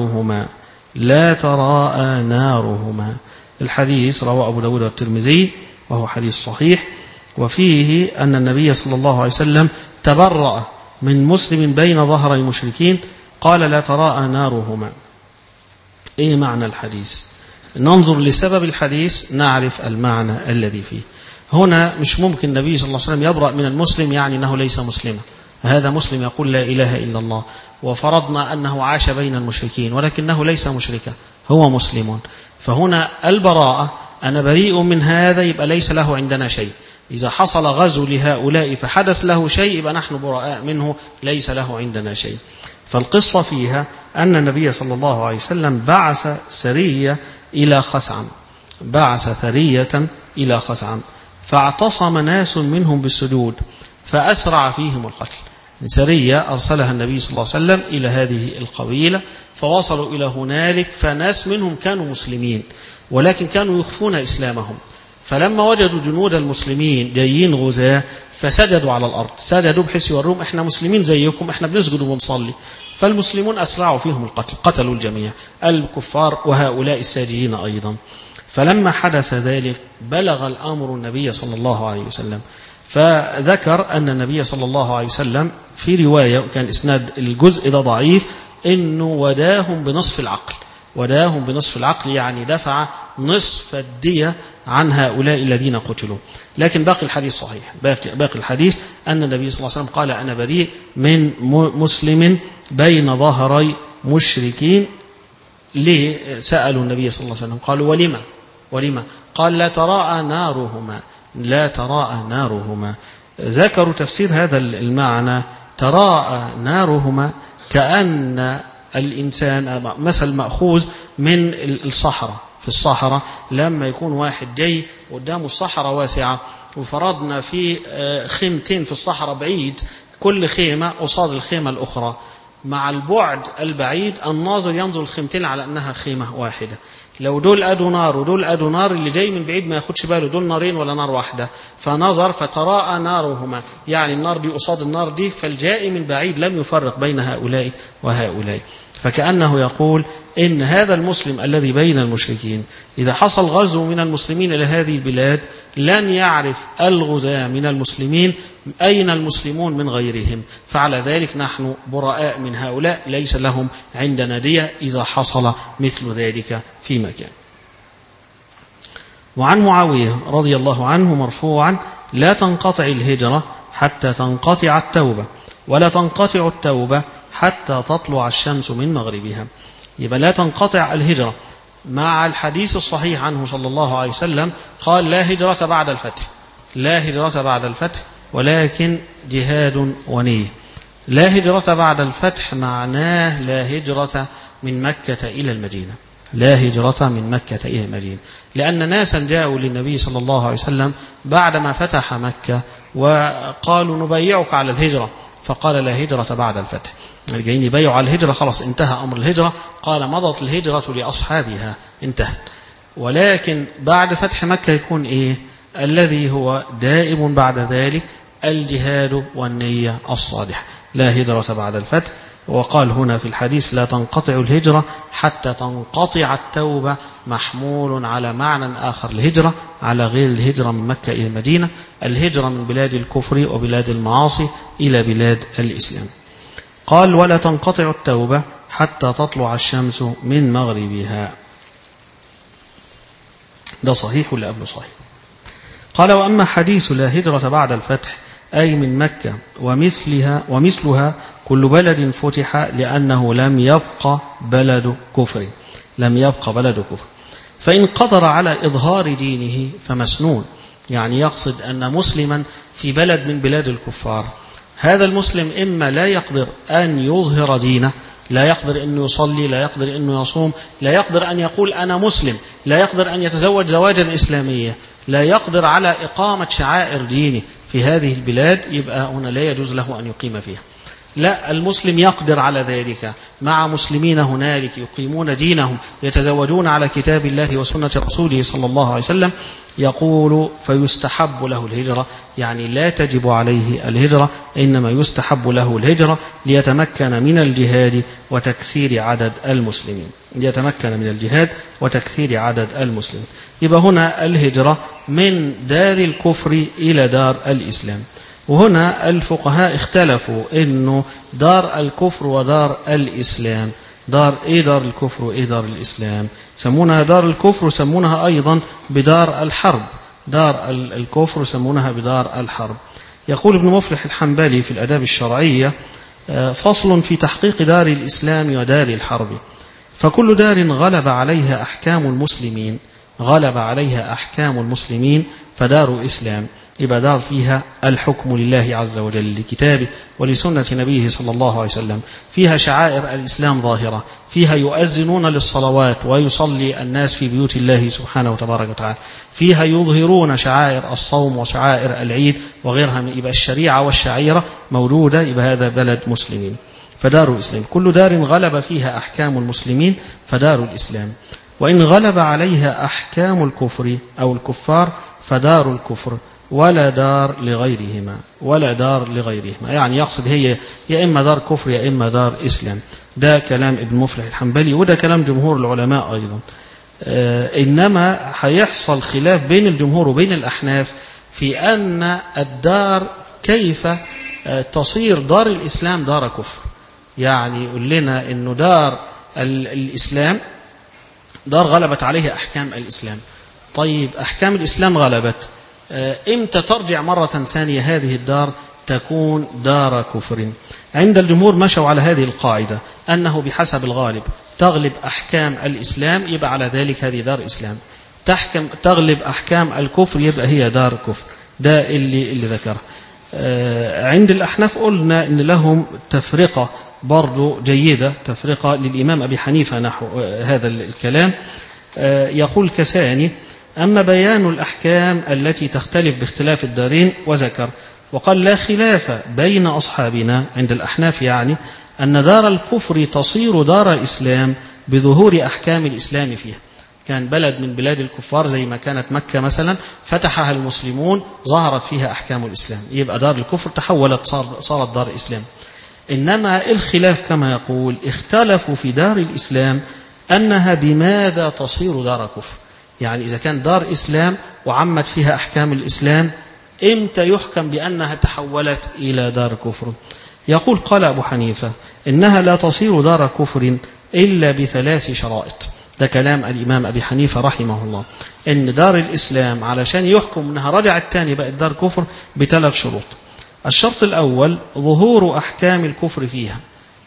نارهما. الحديث رواه أبو داود والترمذي وهو حديث صحيح، وفيه أن النبي صلى الله عليه وسلم تبرأ من مسلم بين ظهري مشركين قال لا تراءى نارهما. إيه معنى الحديث؟ ننظر لسبب الحديث نعرف المعنى الذي فيه. هنا مش ممكن النبي صلى الله عليه وسلم يبرأ من المسلم يعني أنه ليس مسلما، هذا مسلم يقول لا إله إلا الله، وفرضنا أنه عاش بين المشركين ولكنه ليس مشركا، هو مسلم. فهنا البراءة أنا بريء من هذا، يبقى ليس له عندنا شيء. إذا حصل غزو لهؤلاء فحدث له شيء يبقى نحن براء منه، ليس له عندنا شيء. فالقصة فيها أن النبي صلى الله عليه وسلم بعث ثرية إلى خثعم، فاعتصم ناس منهم بالسدود فأسرع فيهم القتل. سرية أرسلها النبي صلى الله عليه وسلم إلى هذه القبيلة، فوصلوا إلى هنالك، فناس منهم كانوا مسلمين ولكن كانوا يخفون إسلامهم، فلما وجدوا جنود المسلمين جايين غزاة فسجدوا على الأرض، سجدوا بحيث يوروهم إحنا مسلمين زيكم، إحنا بنسجد وبنصلي. فالمسلمون أسرعوا فيهم القتل، قتلوا الجميع الكفار وهؤلاء الساجدين أيضا. فلما حدث ذلك بلغ الأمر النبي صلى الله عليه وسلم، فذكر أن النبي صلى الله عليه وسلم في رواية كان إسناد الجزء ده ضعيف إنه وداهم بنصف العقل، يعني دفع نصف الدية عن هؤلاء الذين قتلوا. لكن باقي الحديث صحيح، باقي الحديث أن النبي صلى الله عليه وسلم قال أنا بريء من مسلم بين ظهري مشركين. ليه سألوا النبي صلى الله عليه وسلم؟ قالوا ولما؟ قال لا تراءى نارهما. ذكروا تفسير هذا المعنى، تراءى نارهما كأن الإنسان مثل مأخوذ من الصحراء. في الصحراء لما يكون واحد جاي قدامه الصحراء واسعة، وفرضنا في خيمتين في الصحراء بعيد، كل خيمة قصاد الخيمة الأخرى، مع البعد البعيد الناظر ينظر الخيمتين على أنها خيمة واحدة. لو دول أدوا نار ودول أدوا نار، اللي جاي من بعيد ما ياخدش باله دول نارين ولا نار واحدة، فنظر فتراءى نارهما، يعني النار دي قصاد النار دي، فالجاي من بعيد لم يفرق بين هؤلاء وهؤلاء. فكأنه يقول إن هذا المسلم الذي بين المشركين إذا حصل غزو من المسلمين إلى هذه البلاد لن يعرف الغزاة من المسلمين أين المسلمون من غيرهم، فعلى ذلك نحن براء من هؤلاء، ليس لهم عندنا دية إذا حصل مثل ذلك في مكان. وعن معاوية رضي الله عنه مرفوعا لا تنقطع الهجرة حتى تنقطع التوبة، ولا تنقطع التوبة حتى تطلع الشمس من مغربها. يبقى لا تنقطع الهجرة، مع الحديث الصحيح عنه صلى الله عليه وسلم قال لا هجرة بعد الفتح، ولكن جهاد ونية. لا هجرة بعد الفتح معناه لا هجرة من مكة إلى المدينة، لا هجرة من مكة إلى المدينة، لأن ناسا جاءوا للنبي صلى الله عليه وسلم بعدما فتح مكة وقالوا نبايعك على الهجرة، فقال لا هجرة بعد الفتح. جايين يبايعوا على الهجرة، خلاص انتهى أمر الهجرة، قال مضت الهجرة لأصحابها، انتهت. ولكن بعد فتح مكة يكون إيه؟ الذي هو دائم بعد ذلك الجهاد والنية الصالحة، لا هجرة بعد الفتح. وقال هنا في الحديث لا تنقطع الهجرة حتى تنقطع التوبة، محمول على معنى آخر الهجرة على غير الهجرة من مكة إلى المدينة، الهجرة من بلاد الكفر وبلاد المعاصي إلى بلاد الإسلام. قال ولا تنقطع التوبة حتى تطلع الشمس من مغربها. ده صحيح ولا قبله صحيح؟ قال وأما حديث لا هجرة بعد الفتح أي من مكة ومثلها كل بلد فتح لأنه لم يبق بلد كفر، لم يبق بلد كفر. فإن قدر على إظهار دينه فمسنون، يعني يقصد أن مسلما في بلد من بلاد الكفار، هذا المسلم إما لا يقدر أن يظهر دينه، لا يقدر أن يصلي، لا يقدر أن يصوم، لا يقدر أن يقول أنا مسلم، لا يقدر أن يتزوج زواجا إسلامية، لا يقدر على إقامة شعائر دينه في هذه البلاد، يبقى هنا لا يجوز له أن يقيم فيها. لا، المسلم يقدر على ذلك مع مسلمين هنالك يقيمون دينهم، يتزوجون على كتاب الله وسنة رسوله صلى الله عليه وسلم، يقول فيستحب له الهجرة، يعني لا تجب عليه الهجرة، إنما يستحب له الهجرة ليتمكن من الجهاد وتكثير عدد المسلمين، ليتمكن من الجهاد وتكثير عدد المسلمين. يبقى هنا الهجرة من دار الكفر إلى دار الإسلام. وهنا الفقهاء اختلفوا إنه دار الكفر ودار الإسلام، دار الكفر وإيه دار الإسلام؟ سمونها دار الكفر وسمونها أيضا بدار الحرب، دار الكفر سمونها بدار الحرب. يقول ابن مفلح الحنبلي في الآداب الشرعية فصل في تحقيق دار الإسلام ودار الحرب، فكل دار غلب عليها أحكام المسلمين فدار إسلام، يبقى دار فيها الحكم لله عز وجل لكتابه ولسنة نبيه صلى الله عليه وسلم، فيها شعائر الإسلام ظاهرة، فيها يؤذنون للصلوات ويصلي الناس في بيوت الله سبحانه وتبارك وتعالى، فيها يظهرون شعائر الصوم وشعائر العيد وغيرها، يبقى الشريعة والشعيرة موجودة، يبقى هذا بلد مسلمين فدار الإسلام. كل دار غلب فيها أحكام المسلمين فدار الإسلام، وإن غلب عليها أحكام الكفر أو الكفار فدار الكفر ولا دار لغيرهما، يعني يقصد هي يا إما دار كفر يا إما دار إسلام. ده كلام ابن مفلح الحنبلي وده كلام جمهور العلماء أيضا. إنما هيحصل خلاف بين الجمهور وبين الأحناف في أن الدار كيف تصير دار الإسلام دار كفر. يعني يقول لنا إنه دار الإسلام دار غلبت عليها أحكام الإسلام، طيب أحكام الإسلام غلبت، إمتى ترجع مرة ثانية هذه الدار تكون دار كفر؟ عند الجمهور مشوا على هذه القاعدة أنه بحسب الغالب تغلب أحكام الإسلام يبقى على ذلك هذه دار إسلام، تغلب أحكام الكفر يبقى هي دار كفر. ده اللي ذكره. عند الأحناف قلنا إن لهم تفرقة برضو جيدة، تفرقة للإمام أبي حنيفة نحو هذا الكلام. يقول كساني أما بيان الأحكام التي تختلف باختلاف الدارين وذكر وقال لا خلاف بين أصحابنا عند الأحناف، يعني أن دار الكفر تصير دار إسلام بظهور أحكام الإسلام فيها. كان بلد من بلاد الكفار زي ما كانت مكة مثلا فتحها المسلمون ظهرت فيها أحكام الإسلام، يبقى دار الكفر تحولت صارت دار إسلام. إنما الخلاف كما يقول اختلفوا في دار الإسلام أنها بماذا تصير دار كفر، يعني إذا كان دار إسلام وعمت فيها أحكام الإسلام إمتى يحكم بأنها تحولت إلى دار كفر؟ يقول قال أبو حنيفة إنها لا تصير دار كفر إلا بثلاث شرائط. ده كلام الإمام أبي حنيفة رحمه الله، إن دار الإسلام علشان يحكم أنها رجعت تاني بقت دار كفر بثلاث شروط. الشرط الأول ظهور أحكام الكفر فيها،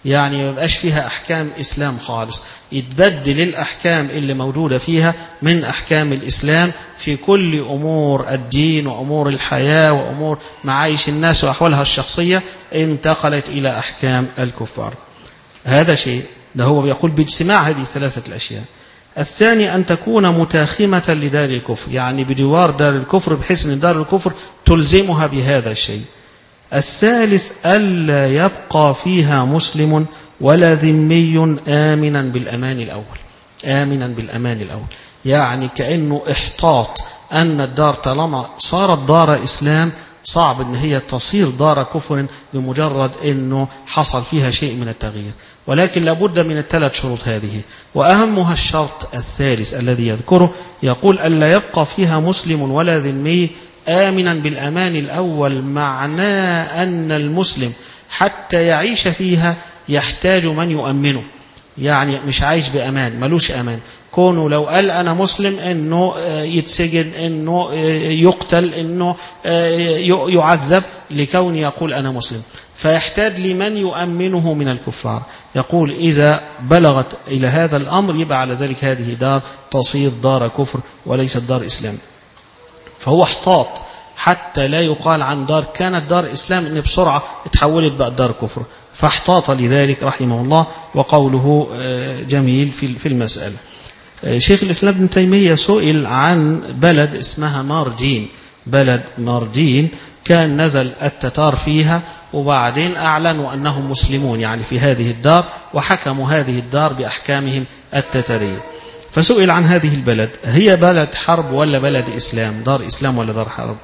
يعني ما يبقاش فيها أحكام إسلام خالص، يتبدل الأحكام اللي موجودة فيها من أحكام الإسلام في كل أمور الدين وأمور الحياة وأمور معايش الناس وأحوالها الشخصية، انتقلت إلى أحكام الكفار. هذا شيء، ده هو بيقول باجتماع هذه الثلاثة الأشياء. الثاني أن تكون متاخمة لدار الكفر، يعني بجوار دار الكفر، بحيث أن دار الكفر تلزمها بهذا الشيء. الثالث ألا يبقى فيها مسلم ولا ذمي آمنا بالأمان الأول. آمنا بالأمان الأول يعني كأنه احتاط أن الدار طالما صارت دار إسلام صعب أن هي تصير دار كفر بمجرد أنه حصل فيها شيء من التغيير، ولكن لابد من الثلاث شروط هذه. وأهمها الشرط الثالث الذي يذكره، يقول ألا يبقى فيها مسلم ولا ذمي آمنا بالأمان الأول، معناه أن المسلم حتى يعيش فيها يحتاج من يؤمنه، يعني مش عايش بأمان، ملوش أمان. كونه لو قال أنا مسلم إنه يتسجن، إنه يقتل، إنه يعذب لكون يقول أنا مسلم، فيحتاج لمن يؤمنه من الكفار. يقول إذا بلغت إلى هذا الأمر يبقى على ذلك هذه دار تصير دار كفر وليست دار إسلام. فهو احتاط حتى لا يقال عن دار كانت دار إسلام إن بسرعة اتحولت بقى دار كفر، فاحتاط لذلك رحمه الله. وقوله جميل في المسألة. شيخ الإسلام ابن تيمية سئل عن بلد اسمها ماردين، بلد ماردين كان نزل التتار فيها وبعدين أعلنوا أنهم مسلمون يعني في هذه الدار، وحكموا هذه الدار بأحكامهم التتارية. فسئل عن هذه البلد، هي بلد حرب ولا بلد إسلام، دار إسلام ولا دار حرب؟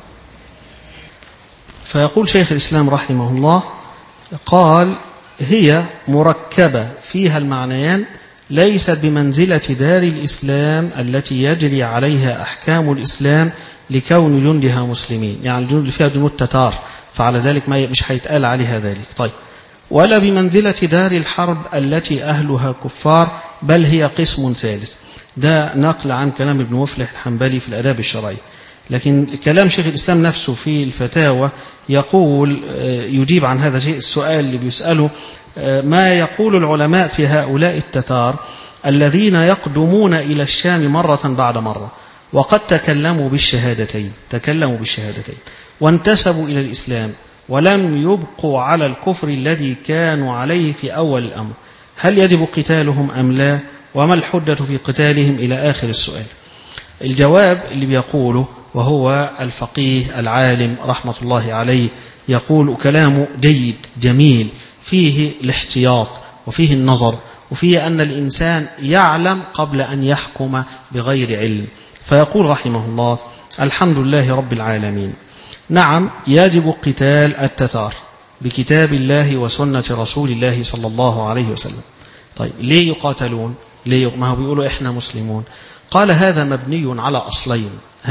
فيقول شيخ الإسلام رحمه الله، قال هي مركبة فيها المعنيان، ليست بمنزلة دار الإسلام التي يجري عليها أحكام الإسلام لكون جندها مسلمين، يعني الجند فيها جنود تتار، فعلى ذلك مش هيتقال عليها ذلك. طيب، ولا بمنزلة دار الحرب التي أهلها كفار، بل هي قسم ثالث. ده نقل عن كلام ابن مفلح الحنبلي في الآداب الشرعية. لكن كلام شيخ الإسلام نفسه في الفتاوى يقول، يجيب عن هذا الشيء السؤال اللي بيسأله، ما يقول العلماء في هؤلاء التتار الذين يقدمون إلى الشام مرة بعد مرة وقد تكلموا بالشهادتين وانتسبوا إلى الإسلام ولم يبقوا على الكفر الذي كانوا عليه في أول الأمر، هل يجب قتالهم أم لا؟ وما الحجة في قتالهم؟ إلى آخر السؤال. الجواب اللي بيقوله، وهو الفقيه العالم رحمة الله عليه، يقول كلامه جيد جميل، فيه الاحتياط وفيه النظر وفيه أن الإنسان يعلم قبل أن يحكم بغير علم. فيقول رحمه الله: الحمد لله رب العالمين. نعم، يجب قتال التتار بكتاب الله وسنة رسول الله صلى الله عليه وسلم. طيب، ليه يقاتلون؟ ليه؟ ما هو بيقولوا إحنا مسلمون. قال هذا مبني على أصلين،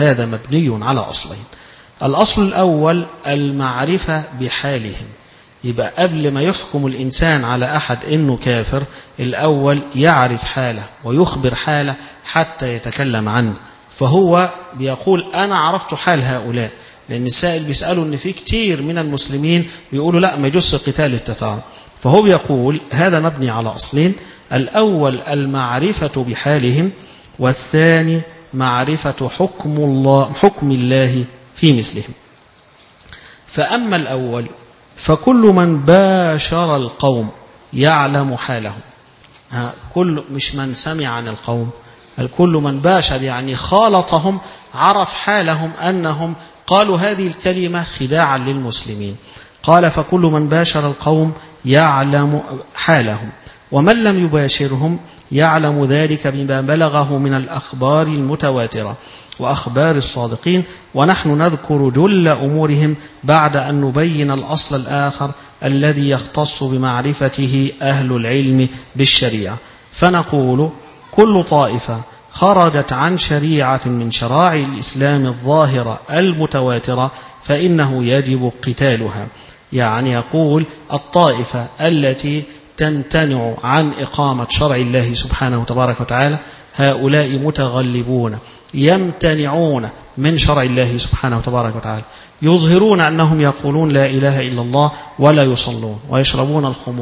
الأصل الأول المعرفة بحالهم، يبقى قبل ما يحكم الإنسان على أحد إنه كافر الأول يعرف حاله ويخبر حاله حتى يتكلم عنه. فهو بيقول أنا عرفت حال هؤلاء، لأن السائل بيسأله إن في كتير من المسلمين بيقولوا لا ما يجوز قتال التتار. فهو بيقول هذا مبني على أصلين، الأول المعرفة بحالهم، والثاني معرفة حكم الله في مثلهم. فأما الأول فكل من باشر القوم يعلم حالهم، كل مش من سمع عن القوم، الكل من باشر يعني خالطهم، عرف حالهم أنهم قالوا هذه الكلمة خداعا للمسلمين. قال فكل من باشر القوم يعلم حالهم، ومن لم يباشرهم يعلم ذلك بما بلغه من الأخبار المتواترة وأخبار الصادقين، ونحن نذكر جل أمورهم بعد أن نبين الأصل الآخر الذي يختص بمعرفته أهل العلم بالشريعة. فنقول كل طائفة خرجت عن شريعة من شرائع الإسلام الظاهرة المتواترة فإنه يجب قتالها. يعني يقول الطائفة التي تمتنع عن إقامة شرع الله سبحانه وتبارك وتعالى، هؤلاء متغلبون يمتنعون من شرع الله سبحانه وتبارك وتعالى، يظهرون أنهم يقولون لا إله إلا الله ولا يصلون ويشربون الخمور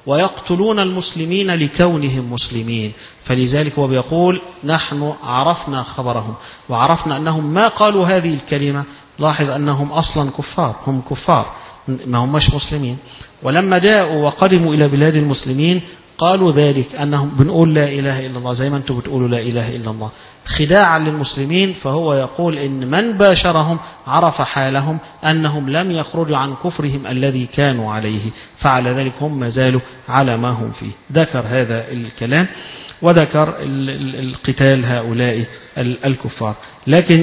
ويقتلون المسلمين لكونهم مسلمين. فلذلك هو بيقول نحن عرفنا خبرهم وعرفنا أنهم ما قالوا هذه الكلمة. لاحظ أنهم أصلا كفار، هم كفار ما هماش مسلمين، ولما جاءوا وقدموا إلى بلاد المسلمين قالوا ذلك أنهم بنقول لا إله إلا الله زي ما أنتم بتقولوا لا إله إلا الله خداعا للمسلمين. فهو يقول إن من باشرهم عرف حالهم أنهم لم يخرجوا عن كفرهم الذي كانوا عليه، فعلى ذلك هم ما زالوا على ما هم فيه. ذكر هذا الكلام وذكر القتال هؤلاء الكفار. لكن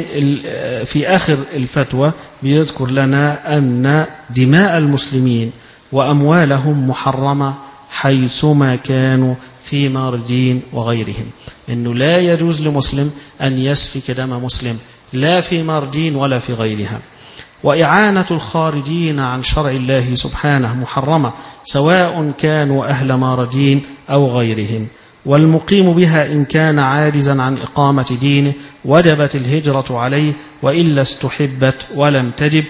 في آخر الفتوى بيذكر لنا أن دماء المسلمين وأموالهم محرمة حيثما كانوا في ماردين وغيرهم، إنه لا يجوز لمسلم أن يسفك دم مسلم لا في ماردين ولا في غيرها. وإعانة الخارجين عن شرع الله سبحانه محرمة سواء كانوا أهل ماردين أو غيرهم. والمقيم بها إن كان عاجزا عن إقامة دينه وجبت الهجرة عليه وإلا استحبت ولم تجب.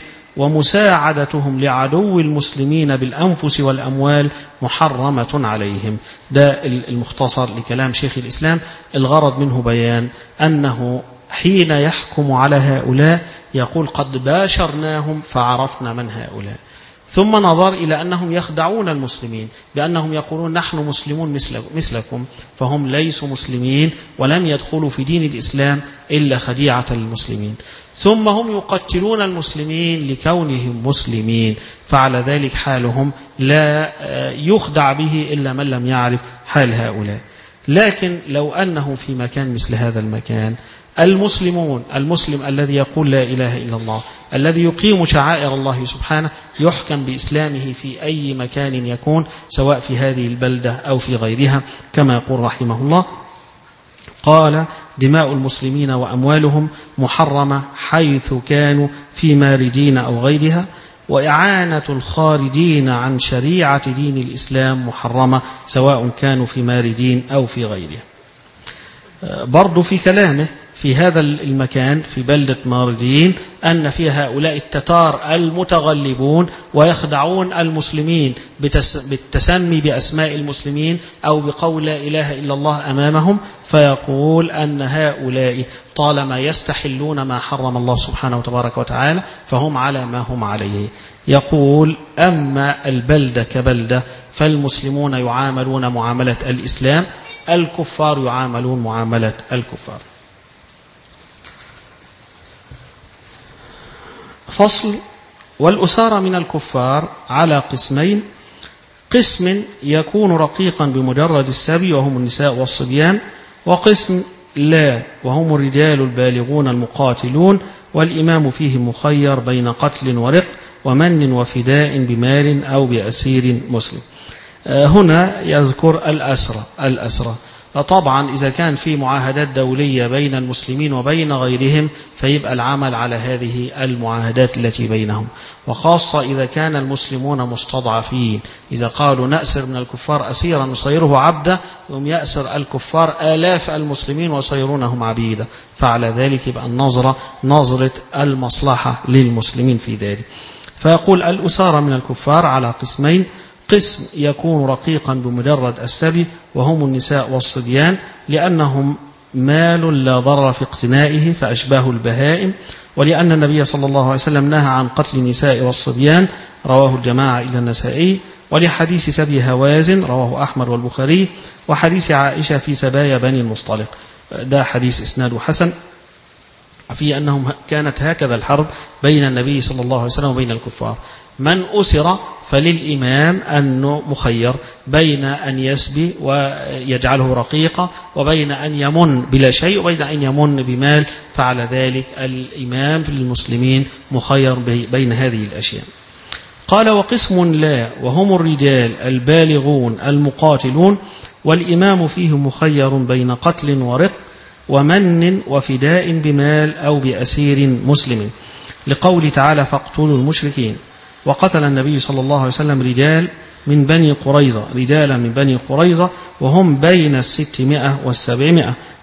ومساعدتهم لعدو المسلمين بالأنفس والأموال محرمة عليهم. ده المختصر لكلام شيخ الإسلام. الغرض منه بيان أنه حين يحكم على هؤلاء يقول قد باشرناهم فعرفنا من هؤلاء، ثم نظر إلى أنهم يخدعون المسلمين بأنهم يقولون نحن مسلمون مثلكم، فهم ليسوا مسلمين ولم يدخلوا في دين الإسلام إلا خديعة المسلمين. ثم هم يقتلون المسلمين لكونهم مسلمين، فعلى ذلك حالهم لا يخدع به إلا من لم يعرف حال هؤلاء. لكن لو أنه في مكان مثل هذا المكان المسلمون، المسلم الذي يقول لا إله إلا الله الذي يقيم شعائر الله سبحانه يحكم بإسلامه في أي مكان يكون سواء في هذه البلدة أو في غيرها كما يقول رحمه الله. قال دماء المسلمين وأموالهم محرمة حيث كانوا في ماردين أو غيرها. وإعانة الخارجين عن شريعة دين الإسلام محرمة سواء كانوا في ماردين أو في غيرها. برضو في كلامه في هذا المكان في بلدة ماردين أن فيها هؤلاء التتار المتغلبون ويخدعون المسلمين بالتسمي بأسماء المسلمين أو بقول لا إله إلا الله أمامهم، فيقول أن هؤلاء طالما يستحلون ما حرم الله سبحانه وتبارك وتعالى فهم على ما هم عليه. يقول أما البلدة كبلدة فالمسلمون يعاملون معاملة الإسلام، الكفار يعاملون معاملة الكفار. فصل. والأسارى من الكفار على قسمين: قسم يكون رقيقا بمجرد السبي وهم النساء والصبيان، وقسم لا وهم الرجال البالغون المقاتلون والإمام فيهم مخير بين قتل ورق ومن وفداء بمال أو بأسير مسلم. هنا يذكر الأسرى. فطبعا إذا كان في معاهدات دولية بين المسلمين وبين غيرهم فيبقى العمل على هذه المعاهدات التي بينهم، وخاصة إذا كان المسلمون مستضعفين. إذا قالوا نأسر من الكفار أسيرا نصيره عبدا، يوم يأسر الكفار آلاف المسلمين ويصيرونهم عبيدا، فعلى ذلك يبقى النظرة نظرة المصلحة للمسلمين في ذلك. فيقول الأسارى من الكفار على قسمين: قسم يكون رقيقا بمجرد السبي وهم النساء والصبيان لأنهم مال لا ضرر في اقتنائه فأشباه البهائم، ولأن النبي صلى الله عليه وسلم نهى عن قتل النساء والصبيان، رواه الجماعة إلى النسائي، ولحديث سبي هوازن رواه أحمد والبخاري، وحديث عائشة في سبايا بني المصطلق، ده حديث إسناده حسن، في أنهم كانت هكذا الحرب بين النبي صلى الله عليه وسلم وبين الكفار. من أسر فللإمام أنه مخير بين أن يسبي ويجعله رقيقة وبين أن يمن بلا شيء وبين أن يمن بمال، فعلى ذلك الإمام للمسلمين مخير بين هذه الأشياء. قال: وقسم لا وهم الرجال البالغون المقاتلون والإمام فيهم مخير بين قتل ورق ومن وفداء بمال أو بأسير مسلم، لقول تعالى: فاقتلوا المشركين. وقتل النبي صلى الله عليه وسلم رجالا من بني قريظة وهم بين 600 و700،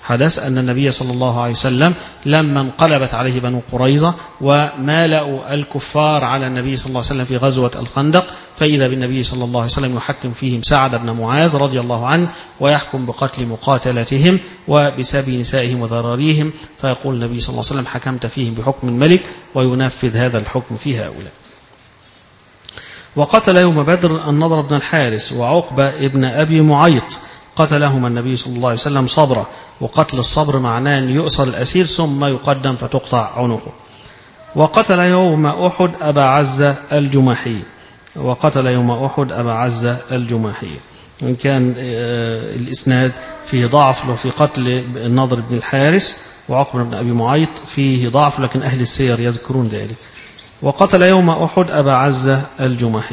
حدث أن النبي صلى الله عليه وسلم لما انقلبت عليه بنو قريظة ومالأوا الكفار على النبي صلى الله عليه وسلم في غزوة الخندق، فإذا بالنبي صلى الله عليه وسلم يحكم فيهم سعد بن معاذ رضي الله عنه ويحكم بقتل مقاتلتهم وبسبي نسائهم وذراريهم، فيقول النبي صلى الله عليه وسلم حكمت فيهم بحكم الملك وينفذ هذا الحكم في هؤلاء. وقتل يوم بدر النضر بن الحارث وعقبة ابن أبي معيط، قتلهما النبي صلى الله عليه وسلم صبرا، وقتل الصبر معناه أن يؤسر الأسير ثم يقدم فتقطع عنقه. وقتل يوم أحد أبا عزة الجمحي، وقتل يوم أحد أبا عزة الجمحي، وإن كان الإسناد فيه ضعف وفي قتل النضر بن الحارث وعقبة بن أبي معيط فيه ضعف، لكن أهل السير يذكرون ذلك. وقتل يوم أحد أبا عزة الجمحي.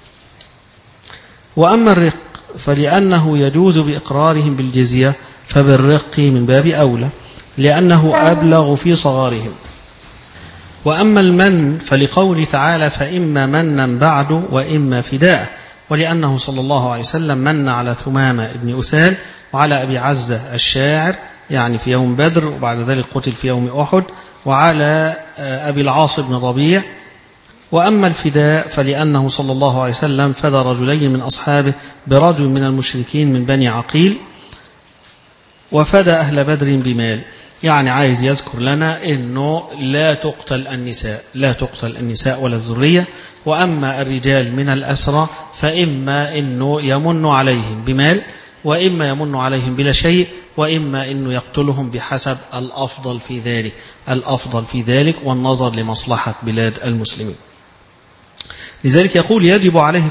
وأما الرق فلأنه يجوز بإقرارهم بالجزية، فبالرق من باب أولى لأنه أبلغ في صغارهم. وأما المن فلقول تعالى فإما منا بعد وإما فداء، ولأنه صلى الله عليه وسلم من على ثمامة ابن أثال وعلى أبي عزة الشاعر يعني في يوم بدر، وبعد ذلك قتل في يوم أحد، وعلى أبي العاص بن ربيع. وأما الفداء فلأنه صلى الله عليه وسلم فدى رجلين من أصحابه برجل من المشركين من بني عقيل، وفدى أهل بدر بمال. يعني عايز يذكر لنا أنه لا تقتل النساء ولا الذرية، وأما الرجال من الأسرى فإما أنه يمن عليهم بمال، وإما يمن عليهم بلا شيء، وإما أنه يقتلهم بحسب الأفضل في ذلك والنظر لمصلحة بلاد المسلمين. لذلك يقول يجب عليه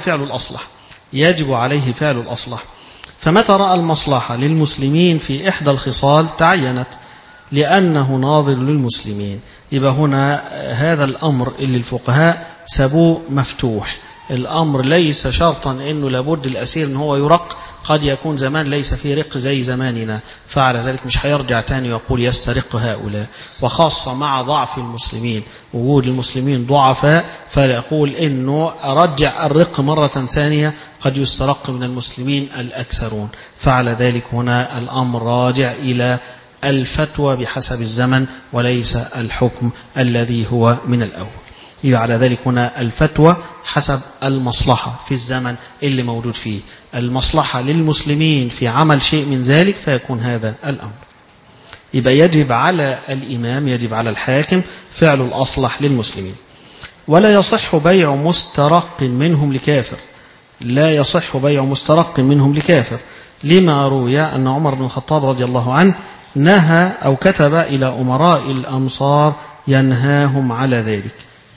فعل الأصلح. فمتى رأى المصلحة للمسلمين في إحدى الخصال تعينت لأنه ناظر للمسلمين. يبقى هنا هذا الأمر اللي الفقهاء سابوه مفتوح، الأمر ليس شرطا أنه لابد الأسير أنه هو يرق، قد يكون زمان ليس فيه رق زي زماننا، فعلى ذلك مش هيرجع تاني ويقول يسترق هؤلاء، وخاصة مع ضعف المسلمين، وجود المسلمين ضعفاء، فيقول أنه أرجع الرق مرة ثانية قد يسترق من المسلمين الأكثرون. فعلى ذلك هنا الأمر راجع إلى الفتوى بحسب الزمن وليس الحكم الذي هو من الأول. على ذلك هنا الفتوى حسب المصلحة في الزمن اللي موجود فيه، المصلحة للمسلمين في عمل شيء من ذلك فيكون هذا الأمر. يبقى يجب على الإمام، يجب على الحاكم فعل الأصلح للمسلمين. ولا يصح بيع مسترق منهم لكافر، لا يصح بيع مسترق منهم لكافر، لما روي أن عمر بن الخطاب رضي الله عنه نهى أو كتب إلى أمراء الأمصار ينهاهم على ذلك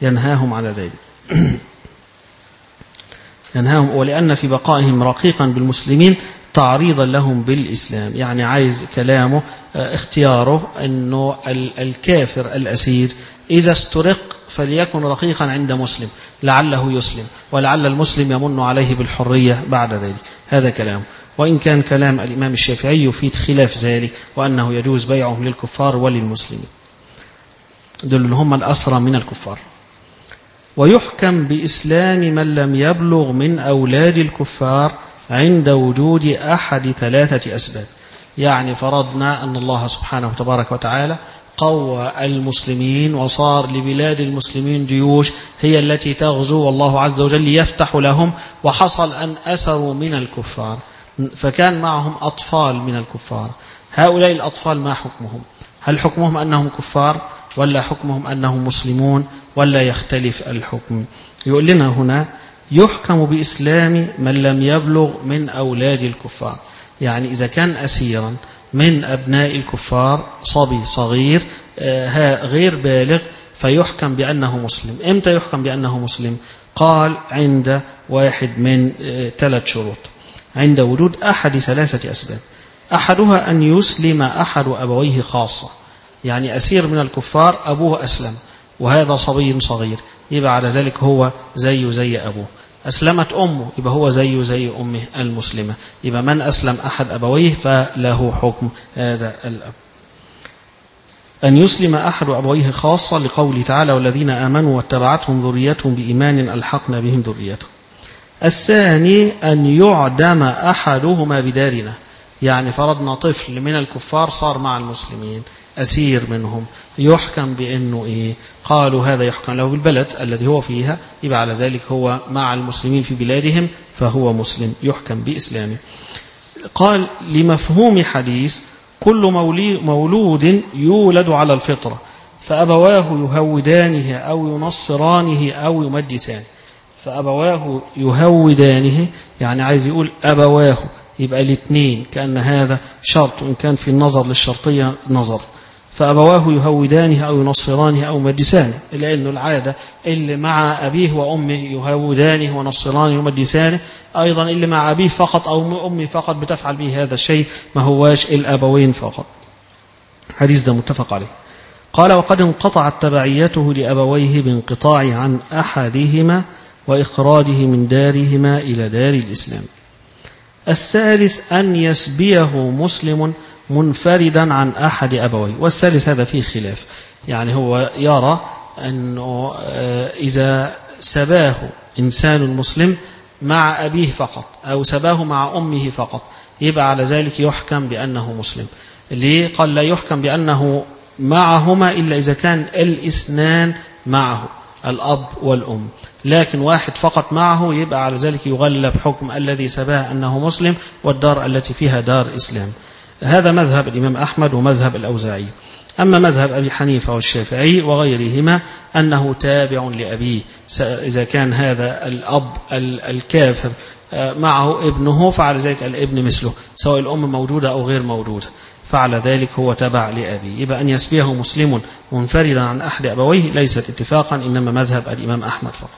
ينهاهم، ولأن في بقائهم رقيقا بالمسلمين تعريضا لهم بالإسلام. يعني عايز كلامه اختياره أنه الكافر الأسير إذا استرق فليكن رقيقا عند مسلم لعله يسلم، ولعل المسلم يمن عليه بالحرية بعد ذلك، هذا كلامه. وإن كان كلام الإمام الشافعي يفيد خلاف ذلك، وأنه يجوز بيعهم للكفار وللمسلمين، دول هم الأسرى من الكفار. ويحكم بإسلام من لم يبلغ من أولاد الكفار عند وجود أحد 3 أسباب. يعني فرضنا أن الله سبحانه تبارك وتعالى قوى المسلمين وصار لبلاد المسلمين جيوش هي التي تغزو، والله عز وجل يفتح لهم، وحصل أن أسروا من الكفار، فكان معهم أطفال من الكفار. هؤلاء الأطفال ما حكمهم؟ هل حكمهم أنهم كفار ولا حكمهم أنهم مسلمون ولا يختلف الحكم؟ يقول لنا هنا يحكم بإسلام من لم يبلغ من أولاد الكفار. يعني إذا كان أسيرا من أبناء الكفار صبي صغير غير بالغ فيحكم بأنه مسلم. إمتى يحكم بأنه مسلم؟ قال عند واحد من 3 شروط، عند وجود أحد 3 أسباب. أحدها أن يسلم أحد أبويه خاصة، يعني أسير من الكفار أبوه أسلم وهذا صبي صغير، يبقى على ذلك هو زي أبوه. أسلمت أمه يبقى هو زي أمه المسلمة، يبقى من أسلم أحد أبويه فله حكم هذا الأب. أن يسلم أحد أبويه خاصة لقوله تعالى والذين آمنوا واتبعتهم ذريتهم بإيمان ألحقنا بهم ذريتهم. الثاني أن يعدم أحدهما بدارنا، يعني فرضنا طفل من الكفار صار مع المسلمين أسير منهم، يحكم بأنه إيه؟ قالوا هذا يحكم له بالبلد الذي هو فيها، يبقى على ذلك هو مع المسلمين في بلادهم فهو مسلم يحكم بإسلامه. قال لمفهوم حديث كل مولود يولد على الفطرة فأبواه يهودانه أو ينصرانه أو يمجسانه. فأبواه يهودانه يعني عايز يقول أبواه، يبقى الاثنين كأن هذا شرط، وإن كان في النظر للشرطية نظر. فأبواه يهودانه أو ينصرانه أو يمجسانه، لأنه العادة اللي مع أبيه وأمه يهودانه ونصرانه ويمجسانه، أيضا اللي مع أبيه فقط أو أمه فقط بتفعل به هذا الشيء، ما هواش الأبوين فقط. حديث ده متفق عليه. قال وقد انقطعت تبعيته لأبويه بانقطاع عن أحدهما وإخراجه من دارهما إلى دار الإسلام. الثالث أن يسبيه مسلم منفردا عن أحد أبويه. والثالث هذا فيه خلاف، يعني هو يرى أنه إذا سباه إنسان مسلم مع أبيه فقط أو سباه مع أمه فقط يبقى على ذلك يحكم بأنه مسلم. ليه؟ قال لا يحكم بأنه معهما إلا إذا كان الاثنان معه الأب والأم، لكن واحد فقط معه يبقى على ذلك يغلب حكم الذي سباه أنه مسلم والدار التي فيها دار إسلام. هذا مذهب الإمام أحمد ومذهب الأوزاعي. أما مذهب أبي حنيفة والشافعي وغيرهما أنه تابع لأبيه، إذا كان هذا الأب الكافر معه ابنه فعلى ذلك الابن مثله، سواء الأم موجودة أو غير موجودة، فعلى ذلك هو تبع لأبيه. يبقى أن يسبيه مسلم منفردا عن أحد أبويه ليست اتفاقا، إنما مذهب الإمام أحمد فقط.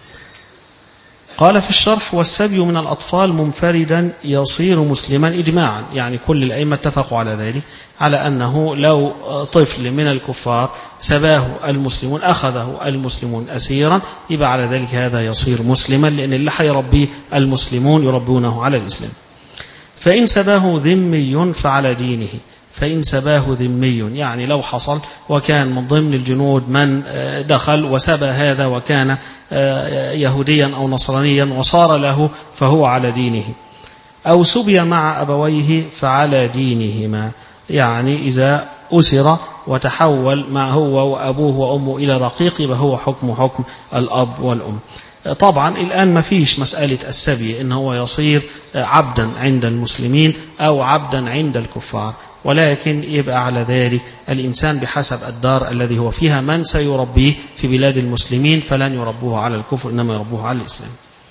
قال في الشرح والسبي من الأطفال منفردا يصير مسلما إجماعا، يعني كل الأئمة اتفقوا على ذلك، على أنه لو طفل من الكفار سباه المسلمون أخذه المسلمون أسيرا يبقى على ذلك هذا يصير مسلما، لأن اللي حيربيه المسلمون يربونه على الإسلام. فإن سباه ذمي فعلى دينه. فإن سباه ذمي يعني لو حصل وكان من ضمن الجنود من دخل وسبى هذا وكان يهوديا أو نصرانيا وصار له فهو على دينه. أو سبي مع أبويه فعلى دينهما، يعني إذا أسر وتحول مع هو وأبوه وأمه إلى رقيق يبقى هو حكم الأب والأم. طبعا الآن ما فيش مسألة السبي إن هو يصير عبدا عند المسلمين أو عبدا عند الكفار، ولكن يبقى على ذلك الإنسان بحسب الدار الذي هو فيها. من سيربيه في بلاد المسلمين فلن يربوه على الكفر إنما يربوه على الإسلام.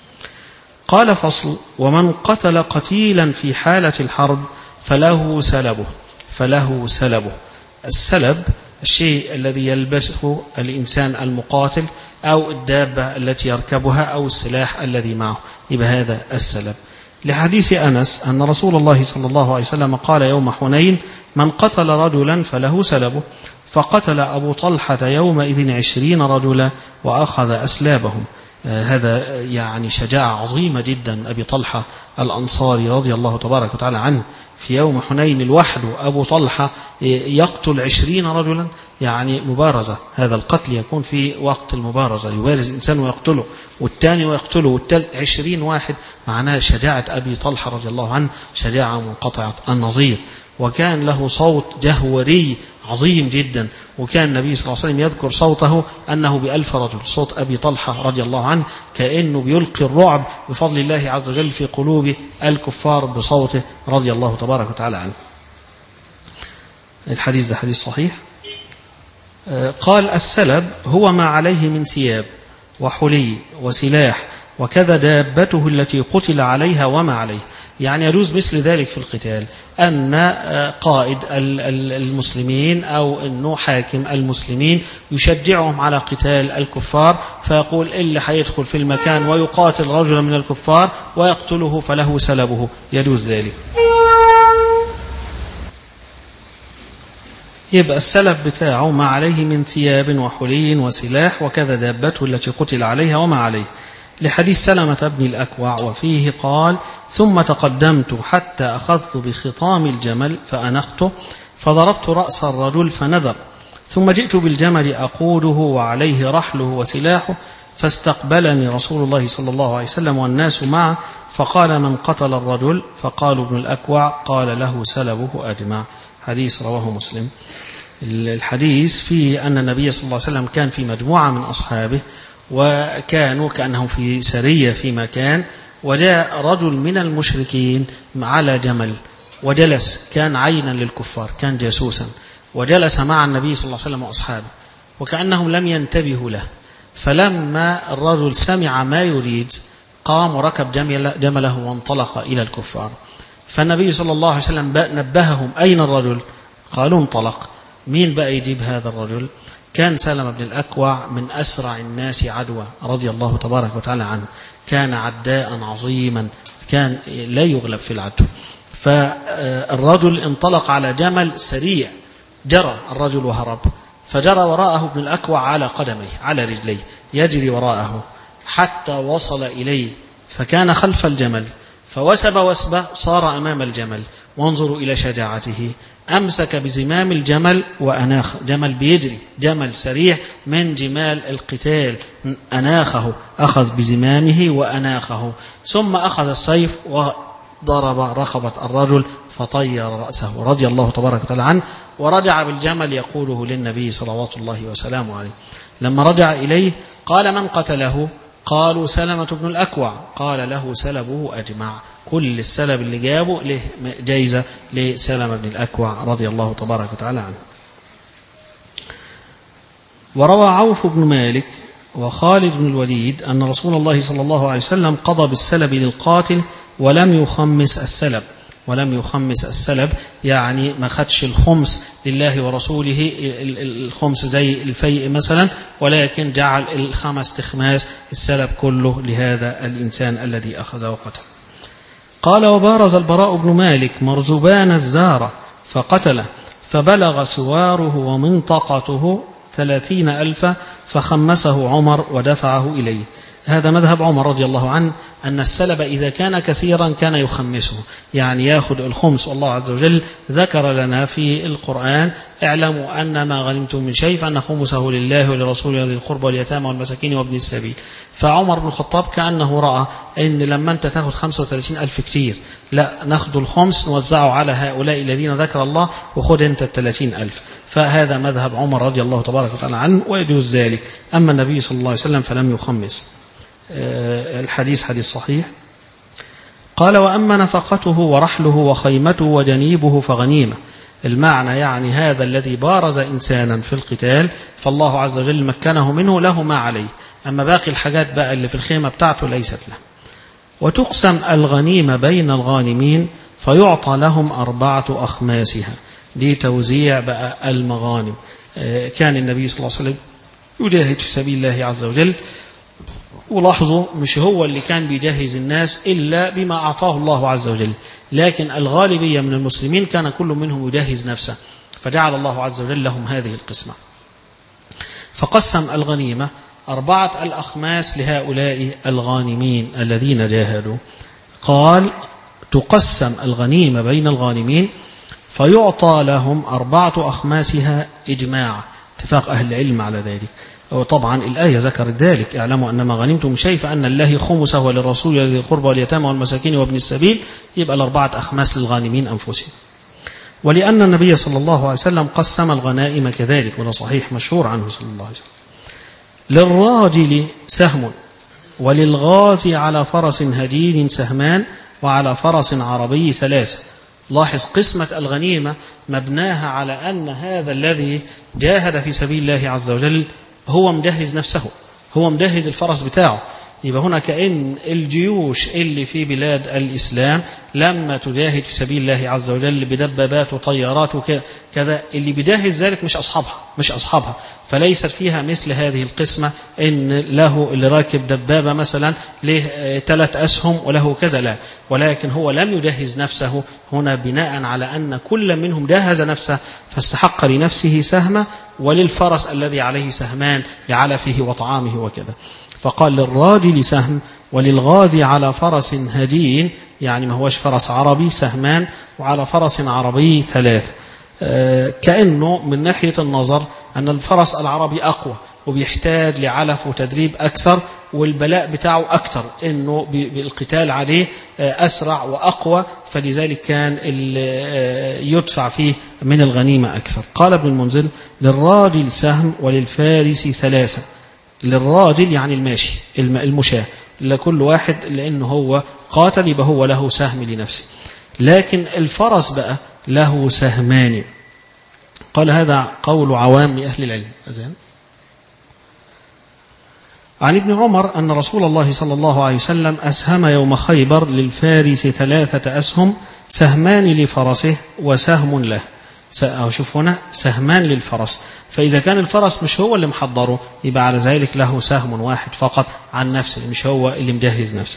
قال فصل ومن قتل قتيلا في حالة الحرب فله سلبه. السلب الشيء الذي يلبسه الإنسان المقاتل أو الدابة التي يركبها أو السلاح الذي معه، يبقى هذا السلب. لحديث أنس أن رسول الله صلى الله عليه وسلم قال يوم حنين من قتل رجلا فله سلبه، فقتل أبو طلحة يومئذ 20 رجلا وأخذ أسلابهم. هذا يعني شجاعة عظيمة جدا. أبي طلحة الأنصاري رضي الله تبارك وتعالى عنه في يوم حنين لوحده أبو طلحة يقتل 20 رجلا، يعني مبارزة. هذا القتل يكون في وقت المبارزة، يبارز إنسان ويقتله والثاني ويقتله والثالث 20 واحد. معناه شجاعة أبي طلحة رضي الله عنه شجاعة منقطعة النظير، وكان له صوت جهوري عظيم جدا، وكان النبي صلى الله عليه وسلم يذكر صوته أنه ب1000 رجل. صوت أبي طلحة رضي الله عنه كأنه بيلقي الرعب بفضل الله عز وجل في قلوب الكفار بصوته رضي الله تبارك وتعالى عنه. الحديث ده حديث صحيح. قال السلب هو ما عليه من ثياب وحلي وسلاح وكذا دابته التي قتل عليها وما عليه. يعني يجوز مثل ذلك في القتال أن قائد المسلمين أو أنه حاكم المسلمين يشجعهم على قتال الكفار، فيقول اللي حيدخل في المكان ويقاتل رجلا من الكفار ويقتله فله سلبه، يجوز ذلك. يبقى السلب بتاعه ما عليه من ثياب وحلي وسلاح وكذا دابته التي قتل عليها وما عليه، لحديث سلمة بن الأكوع. وفيه قال ثم تقدمت حتى أخذت بخطام الجمل فأنخته فضربت رأس الرجل فنذر، ثم جئت بالجمل أقوده وعليه رحله وسلاحه، فاستقبلني رسول الله صلى الله عليه وسلم والناس معه فقال: من قتل الرجل؟ فقالوا: ابن الأكوع. قال: له سلبه أجمع. حديث رواه مسلم. الحديث فيه أن النبي صلى الله عليه وسلم كان في مجموعة من أصحابه، وكانوا كأنهم في سرية في مكان، وجاء رجل من المشركين على جمل وجلس، كان عينا للكفار، كان جاسوسا، وجلس مع النبي صلى الله عليه وسلم وأصحابه وكأنهم لم ينتبهوا له. فلما الرجل سمع ما يريد قام وركب جمله وانطلق إلى الكفار. فالنبي صلى الله عليه وسلم نبههم: أين الرجل؟ قالوا: انطلق. مين بقى يجيب هذا الرجل؟ كان سلمة بن الأكوع من أسرع الناس عدوى رضي الله تبارك وتعالى عنه، كان عداء عظيما، كان لا يغلب في العدو. فالرجل انطلق على جمل سريع، جرى الرجل وهرب، فجرى وراءه ابن الأكوع على قدميه على رجليه، يجري وراءه حتى وصل إليه، فكان خلف الجمل، فوسب وسبه صار أمام الجمل. وانظروا إلى شجاعته، أمسك بزمام الجمل وأناخ، جمل بيجري، جمل سريع من جمال القتال، أناخه، أخذ بزمامه وأناخه، ثم أخذ السيف وضرب رقبة الرجل فطير رأسه رضي الله تبارك وتعالى عنه، ورجع بالجمل يقوله للنبي صلوات الله وسلامه عليه. لما رجع إليه قال: من قتله؟ قالوا: سلمة بن الأكوع. قال: له سلبه أجمع، كل السلب اللي جابه له جايزة لسلمة بن الأكوع رضي الله تبارك وتعالى عنه. وروى عوف بن مالك وخالد بن الوليد أن رسول الله صلى الله عليه وسلم قضى بالسلب للقاتل ولم يخمس السلب. ولم يخمس السلب يعني ما خدش الخمس لله ورسوله، الخمس زي الفيء مثلا، ولكن جعل الخمس تخماس السلب كله لهذا الإنسان الذي أخذ وقتل. قال: وبارز البراء بن مالك مرزبان الزارة فقتله، فبلغ سواره ومنطقته 30,000، فخمسه عمر ودفعه إليه. هذا مذهب عمر رضي الله عنه، أن السلب إذا كان كثيرا كان يخمسه، يعني يأخذ الخمس. والله عز وجل ذكر لنا في القرآن: اعلموا أن ما غنمتم من شيء فأن خمسه لله ولرسوله وذي القربى واليتامى والمساكين وابن السبيل. فعمر بن الخطاب كأنه رأى أن لما أنت تأخذ 35,000 كتير، لا، نأخذ الخمس نوزعه على هؤلاء الذين ذكر الله، وخذ أنت 30,000. فهذا مذهب عمر رضي الله تبارك وتعالى عنه، ويجوز ذلك. أما النبي صلى الله عليه وسلم فلم يخمس. الحديث حديث صحيح. قال: وأما نفقته ورحله وخيمته وجنيبه فغنيمة. المعنى يعني هذا الذي بارز إنسانا في القتال فالله عز وجل مكنه منه، له ما عليه، أما باقي الحاجات بقى اللي في الخيمة بتاعته ليست له. وتقسم الغنيمة بين الغانمين فيعطى لهم 4 أخماسها. دي توزيع بقى المغانم. كان النبي صلى الله عليه وسلم يجاهد في سبيل الله عز وجل، ولاحظوا مش هو اللي كان بيجهز الناس إلا بما أعطاه الله عز وجل، لكن الغالبية من المسلمين كان كل منهم يجهز نفسه، فجعل الله عز وجل لهم هذه القسمة. فقسم الغنيمة 4 الأخماس لهؤلاء الغانمين الذين جاهدوا. قال: تقسم الغنيمة بين الغانمين فيعطى لهم 4 أخماسها إجماعا، اتفاق أهل العلم على ذلك. وطبعا الآية ذكرت ذلك: اعلموا أن ما غنمتم شيء فأن الله خمسه وللرسول ولذي القربى واليتامى والمساكين وابن السبيل. يبقى 4 أخماس للغانمين أنفسهم. ولأن النبي صلى الله عليه وسلم قسم الغنائم كذلك، وده صحيح مشهور عنه صلى الله عليه وسلم. للراجل سهم، وللغازي على فرس هجين سهمان، وعلى فرس عربي 3. لاحظ قسمة الغنيمة مبناها على أن هذا الذي جاهد في سبيل الله عز وجل هو مجهز نفسه، هو مجهز الفرس بتاعه. يبقى هنا كأن الجيوش اللي في بلاد الإسلام لما تجاهد في سبيل الله عز وجل بدبابات وطيارات وكذا، اللي بيجهز ذلك مش أصحابها، فليست فيها مثل هذه القسمة إن له اللي راكب دبابة مثلا له 3 أسهم وله كذا، لا، ولكن هو لم يجهز نفسه هنا بناء على أن كل منهم جهز نفسه فاستحق لنفسه سهمة، وللفرس الذي عليه سهمان لعلفه وطعامه وكذا. فقال: للراجل سهم، وللغازي على فرس هجين، يعني ما هوش فرس عربي، سهمان، وعلى فرس عربي 3. كأنه من ناحية النظر أن الفرس العربي أقوى، وبيحتاج لعلف وتدريب أكثر، والبلاء بتاعه أكثر، إنه بالقتال عليه أسرع وأقوى، فلذلك كان يدفع فيه من الغنيمة أكثر. قال ابن المنذر: للراجل سهم وللفارس ثلاثة. للراجل يعني الماشي المشاة، لكل واحد لأنه هو قاتل يبقى هو له سهم لنفسه، لكن الفرس بقى له سهمان. قال: هذا قول عوام أهل العلم. عن ابن عمر أن رسول الله صلى الله عليه وسلم أسهم يوم خيبر للفارس 3 أسهم، سهمان لفرسه وسهم له. شوف هنا سهمان للفرس، فإذا كان الفرس مش هو اللي محضره يبقى على ذلك له سهم واحد فقط عن نفسه، مش هو اللي مجهز نفسه.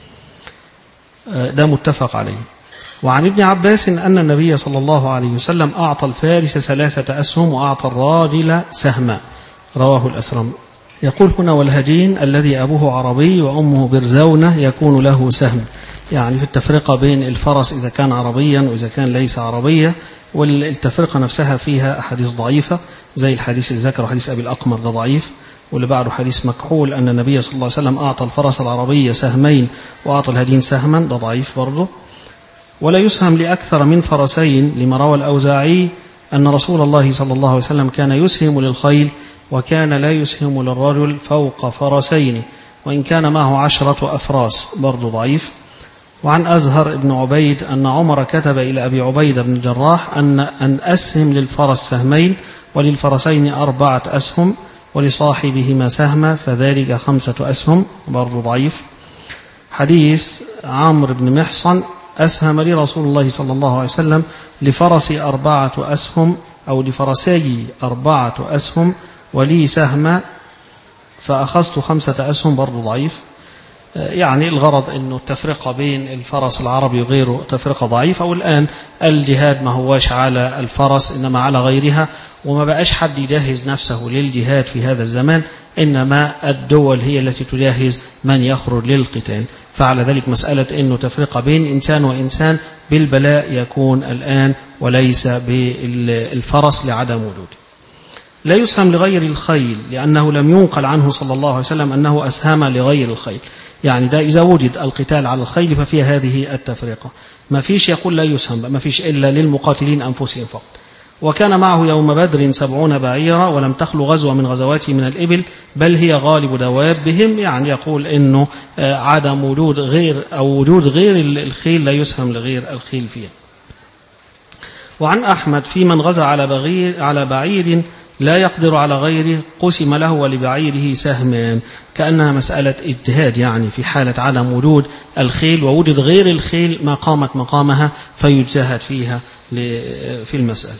ده متفق عليه. وعن ابن عباس أن النبي صلى الله عليه وسلم أعطى الفارس 3 أسهم وأعطى الراجل سهما، رواه الأسرم. يقول هنا: والهجين الذي أبوه عربي وأمه برزونة يكون له سهم، يعني في التفرقة بين الفرس إذا كان عربيا وإذا كان ليس عربيا، والتفرقة نفسها فيها أحاديث ضعيفة زي الحديث اللي ذكره حديث أبي الأقمر ده ضعيف، واللي بعده حديث مكحول أن النبي صلى الله عليه وسلم أعطى الفرس العربية سهمين وأعطى الهجين سهما، ده ضعيف برضه. ولا يسهم لأكثر من فرسين، لما روى الأوزاعي أن رسول الله صلى الله عليه وسلم كان يسهم للخيل وكان لا يسهم للرجل فوق فرسين وإن كان معه 10 أفراس، برضو ضعيف. وعن أزهر بن عبيد أن عمر كتب إلى أبي عبيدة بن الجراح أن أسهم للفرس سهمين وللفرسين 4 أسهم ولصاحبهما سهما، فذلك 5 أسهم، برضو ضعيف. حديث عمرو بن محصن: أسهم لي رسول الله صلى الله عليه وسلم لفرسي 4 أسهم أو لفرسي 4 أسهم ولي سهم فأخذت 5 أسهم، برضو ضعيف. يعني الغرض أنه التفرقة بين الفرس العربي وغيره تفرقة ضعيفة، والآن الجهاد ما هواش على الفرس إنما على غيرها، وما بقاش حد يجهز نفسه للجهاد في هذا الزمان، إنما الدول هي التي تجهز من يخرج للقتال. فعلى ذلك مسألة أنه تفرقة بين إنسان وإنسان بالبلاء يكون الآن وليس بالفرس لعدم وجوده. لا يسهم لغير الخيل لأنه لم ينقل عنه صلى الله عليه وسلم أنه أسهم لغير الخيل، يعني ده إذا وجد القتال على الخيل ففي هذه التفرقة، ما فيش يقول لا يسهم، ما فيش إلا للمقاتلين أنفسهم فقط. وكان معه يوم بدر 70 بعيرا ولم تخلو غزوة من غزواته من الإبل بل هي غالب دوابهم، يعني يقول إنه عدم وجود غير أو وجود غير الخيل لا يسهم لغير الخيل فيها. وعن أحمد: في من غزا على بعير لا يقدر على غيره قسم له ولبعيره سهمان، كأنها مسألة اجتهاد، يعني في حالة عدم وجود الخيل ووجد غير الخيل ما قامت مقامها فيجتهد فيها في المسألة.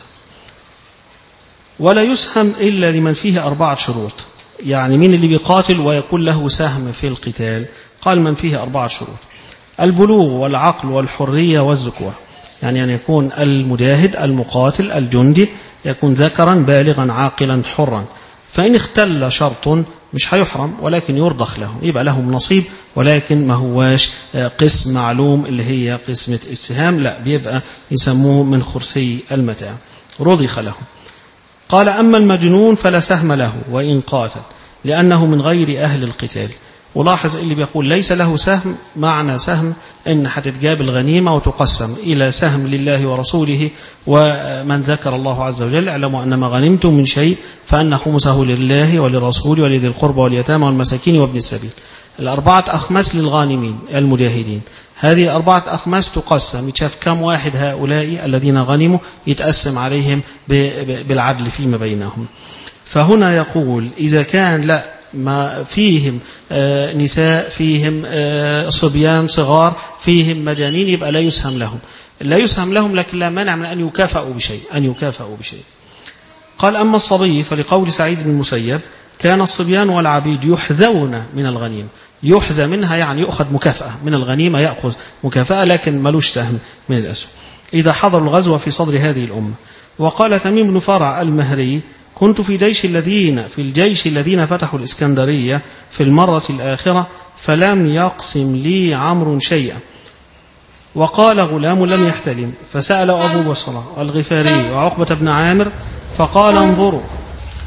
ولا يسهم إلا لمن فيه 4 شروط، يعني مين اللي بيقاتل ويكون له سهم في القتال؟ قال: من فيه 4 شروط: البلوغ والعقل والحرية والذكوة، يعني أن يكون المجاهد المقاتل الجندي يكون ذكرا بالغا عاقلا حرا، فإن اختل شرط مش هيحرم ولكن يرضخ له، يبقى لهم نصيب، ولكن ما هواش قسم معلوم اللي هي قسمة السهام، لا بيبقى يسموه من خرسي المتاع، رضخ له. قال: أما المجنون فلا سهم له وإن قاتل لأنه من غير أهل القتال. ولاحظ اللي بيقول ليس له سهم، معنى سهم إن هتتجاب الغنيمة وتقسم إلى سهم لله ورسوله ومن ذكر الله عز وجل: اعلموا أنما غنمتم من شيء فأن خمسه لله وللرسول ولذي القربى واليتامى والمساكين وابن السبيل. 4 أخماس للغانمين المجاهدين، هذه 4 أخماس تقسم، يتشاف كم واحد هؤلاء الذين غنموا يتقسم عليهم بالعدل فيما بينهم. فهنا يقول إذا كان لا ما فيهم نساء، فيهم صبيان صغار، فيهم مجانين، يبقى لا يسهم لهم، لا يسهم لهم، لكن لا مانع من أن يكافئوا بشيء، قال: أما الصبي فلقول سعيد بن المسيب: كان الصبيان والعبيد يحذون من الغنيمة، يحذى منها يعني يأخذ مكافأة من الغنيمة، يأخذ مكافأة لكن ملوش سهم من الأسهم إذا حضروا الغزوة في صدر هذه الأمة. وقال تميم بن فرع المهري: كنت في الجيش الذين فتحوا الإسكندرية في المرة الآخرة فلم يقسم لي عمرو شيئا. وقال غلام لم يحتلم فسأل أبو بصرة الغفاري وعقبة بن عامر فقال: انظروا،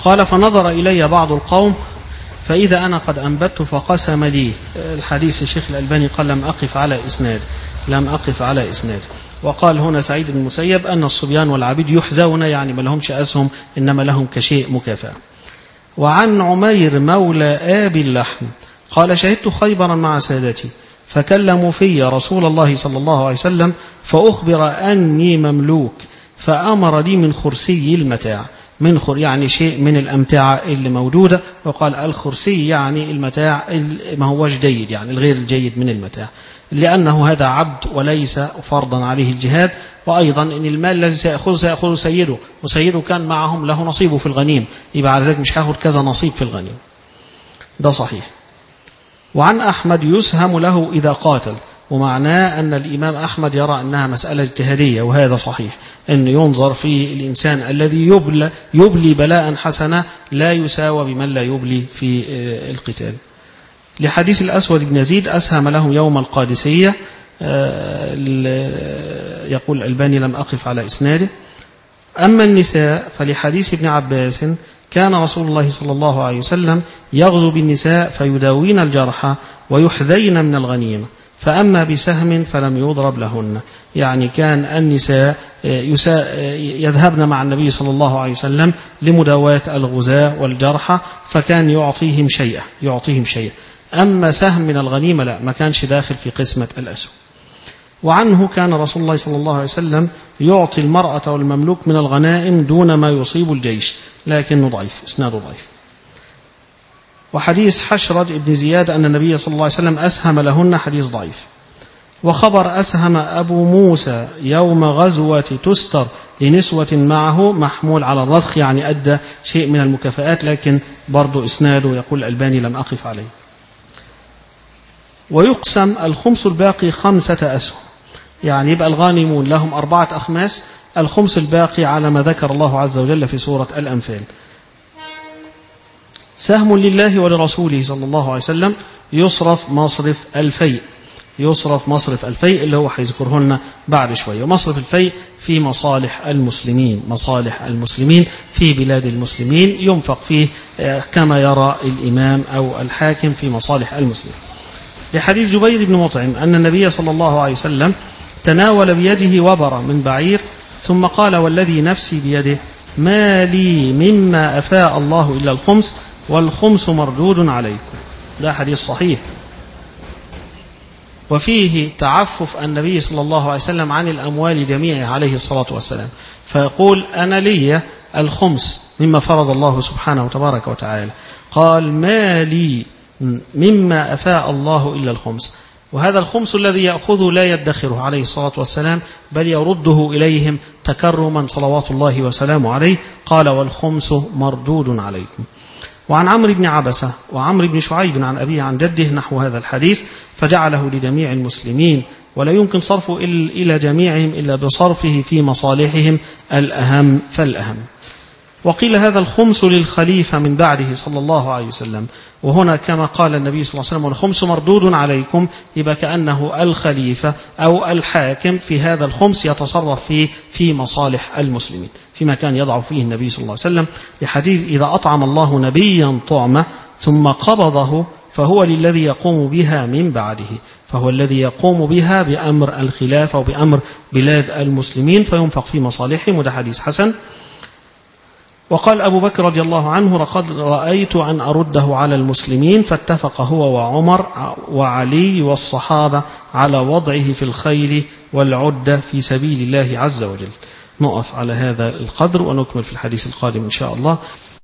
قال فنظر إلي بعض القوم فإذا أنا قد أنبت فقسم لي. الحديث الشيخ الألباني قال لم أقف على إسناد. وقال هنا سعيد بن المسيب أن الصبيان والعبيد يحزون، يعني ما لهمش أسهم إنما لهم كشيء مكافأة. وعن عمير مولى آبي اللحم قال شهدت خيبرا مع سادتي فكلموا في رسول الله صلى الله عليه وسلم فأخبر أني مملوك فأمر لي من خرسي المتاع. يعني شيء من الأمتعة اللي موجودة، وقال الخرسي يعني المتاع ما هوش جيد، يعني الغير الجيد من المتاع، لأنه هذا عبد وليس فرضا عليه الجهاد. وأيضا إن المال الذي سيأخذه سيده، وسيده كان معهم له نصيبه في الغنيم، يبقى على ذلك مش هاخد كذا نصيب في الغنيم، ده صحيح. وعن أحمد يسهم له إذا قاتل، ومعناه أن الإمام أحمد يرى أنها مسألة اجتهادية، وهذا صحيح، أن ينظر في الإنسان الذي يبلي بلاء حسنا لا يساوى بمن لا يبلي في القتال. لحديث الأسود بن يزيد أسهم لهم يوم القادسية، يقول الألباني لم أقف على إسناده. أما النساء فلحديث ابن عباس كان رسول الله صلى الله عليه وسلم يغزو بالنساء فيداوين الجرحى ويحذين من الغنيمة، فأما بسهم فلم يضرب لهن، يعني كان النساء يذهبن مع النبي صلى الله عليه وسلم لمداواة الغزاة والجرحى، فكان يعطيهم شيئا. أما سهم من الغنيمة لا، ما كانش داخل في قسمة الأسهم. وعنه كان رسول الله صلى الله عليه وسلم يعطي المرأة والمملوك من الغنائم دون ما يصيب الجيش، لكنه ضعيف، إسناده ضعيف. وحديث حشرج بن زياد أن النبي صلى الله عليه وسلم أسهم لهن، حديث ضعيف. وخبر أسهم أبو موسى يوم غزوة تستر لنسوة معه محمول على الرضخ، يعني أدى شيء من المكافآت، لكن برضو إسناده يقول الألباني لم أقف عليه. ويقسم الخمس الباقي 5 أسهم، يعني يبقى الغانمون لهم 4 أخماس، الخمس الباقي على ما ذكر الله عز وجل في سورة الأنفال. سهم لله ولرسوله صلى الله عليه وسلم يصرف مصرف الفيء اللي هو هيذكرهن بعد شوية. ومصرف الفيء في مصالح المسلمين في بلاد المسلمين، ينفق فيه كما يرى الإمام أو الحاكم في مصالح المسلمين. لحديث جبير بن مطعم أن النبي صلى الله عليه وسلم تناول بيده وبرة من بعير ثم قال والذي نفسي بيده ما لي مما أفاء الله إلا الخمس والخمس مردود عليكم. ده حديث صحيح، وفيه تعفف النبي صلى الله عليه وسلم عن الأموال جميعها عليه الصلاة والسلام، فيقول أنا لي الخمس مما فرض الله سبحانه وتبارك وتعالى، قال ما لي مما أفاء الله إلا الخمس. وهذا الخمس الذي يأخذه لا يدخره عليه الصلاة والسلام، بل يرده إليهم تكرما صلوات الله وسلامه عليه، قال والخمس مردود عليكم. وعن عمرو بن عبسة وعمرو بن شعيب عن أبيه عن جده نحو هذا الحديث، فجعله لجميع المسلمين، ولا يمكن صرفه إلى جميعهم إلا بصرفه في مصالحهم الأهم فالأهم. وقيل هذا الخمس للخليفة من بعده صلى الله عليه وسلم، وهنا كما قال النبي صلى الله عليه وسلم والخمس مردود عليكم، يبقى كأنه الخليفة أو الحاكم في هذا الخمس يتصرف في مصالح المسلمين فيما كان يضع فيه النبي صلى الله عليه وسلم، لحديث إذا أطعم الله نبيا طعمة ثم قبضه فهو للذي يقوم بها من بعده، فهو الذي يقوم بها بأمر الخلافة وبأمر بلاد المسلمين فينفق في مصالحهم، وده حديث حسن. وقال أبو بكر رضي الله عنه لقد رأيت أن أرده على المسلمين، فاتفق هو وعمر وعلي والصحابة على وضعه في الخيل والعدة في سبيل الله عز وجل. نقف على هذا القدر ونكمل في الحديث القادم إن شاء الله.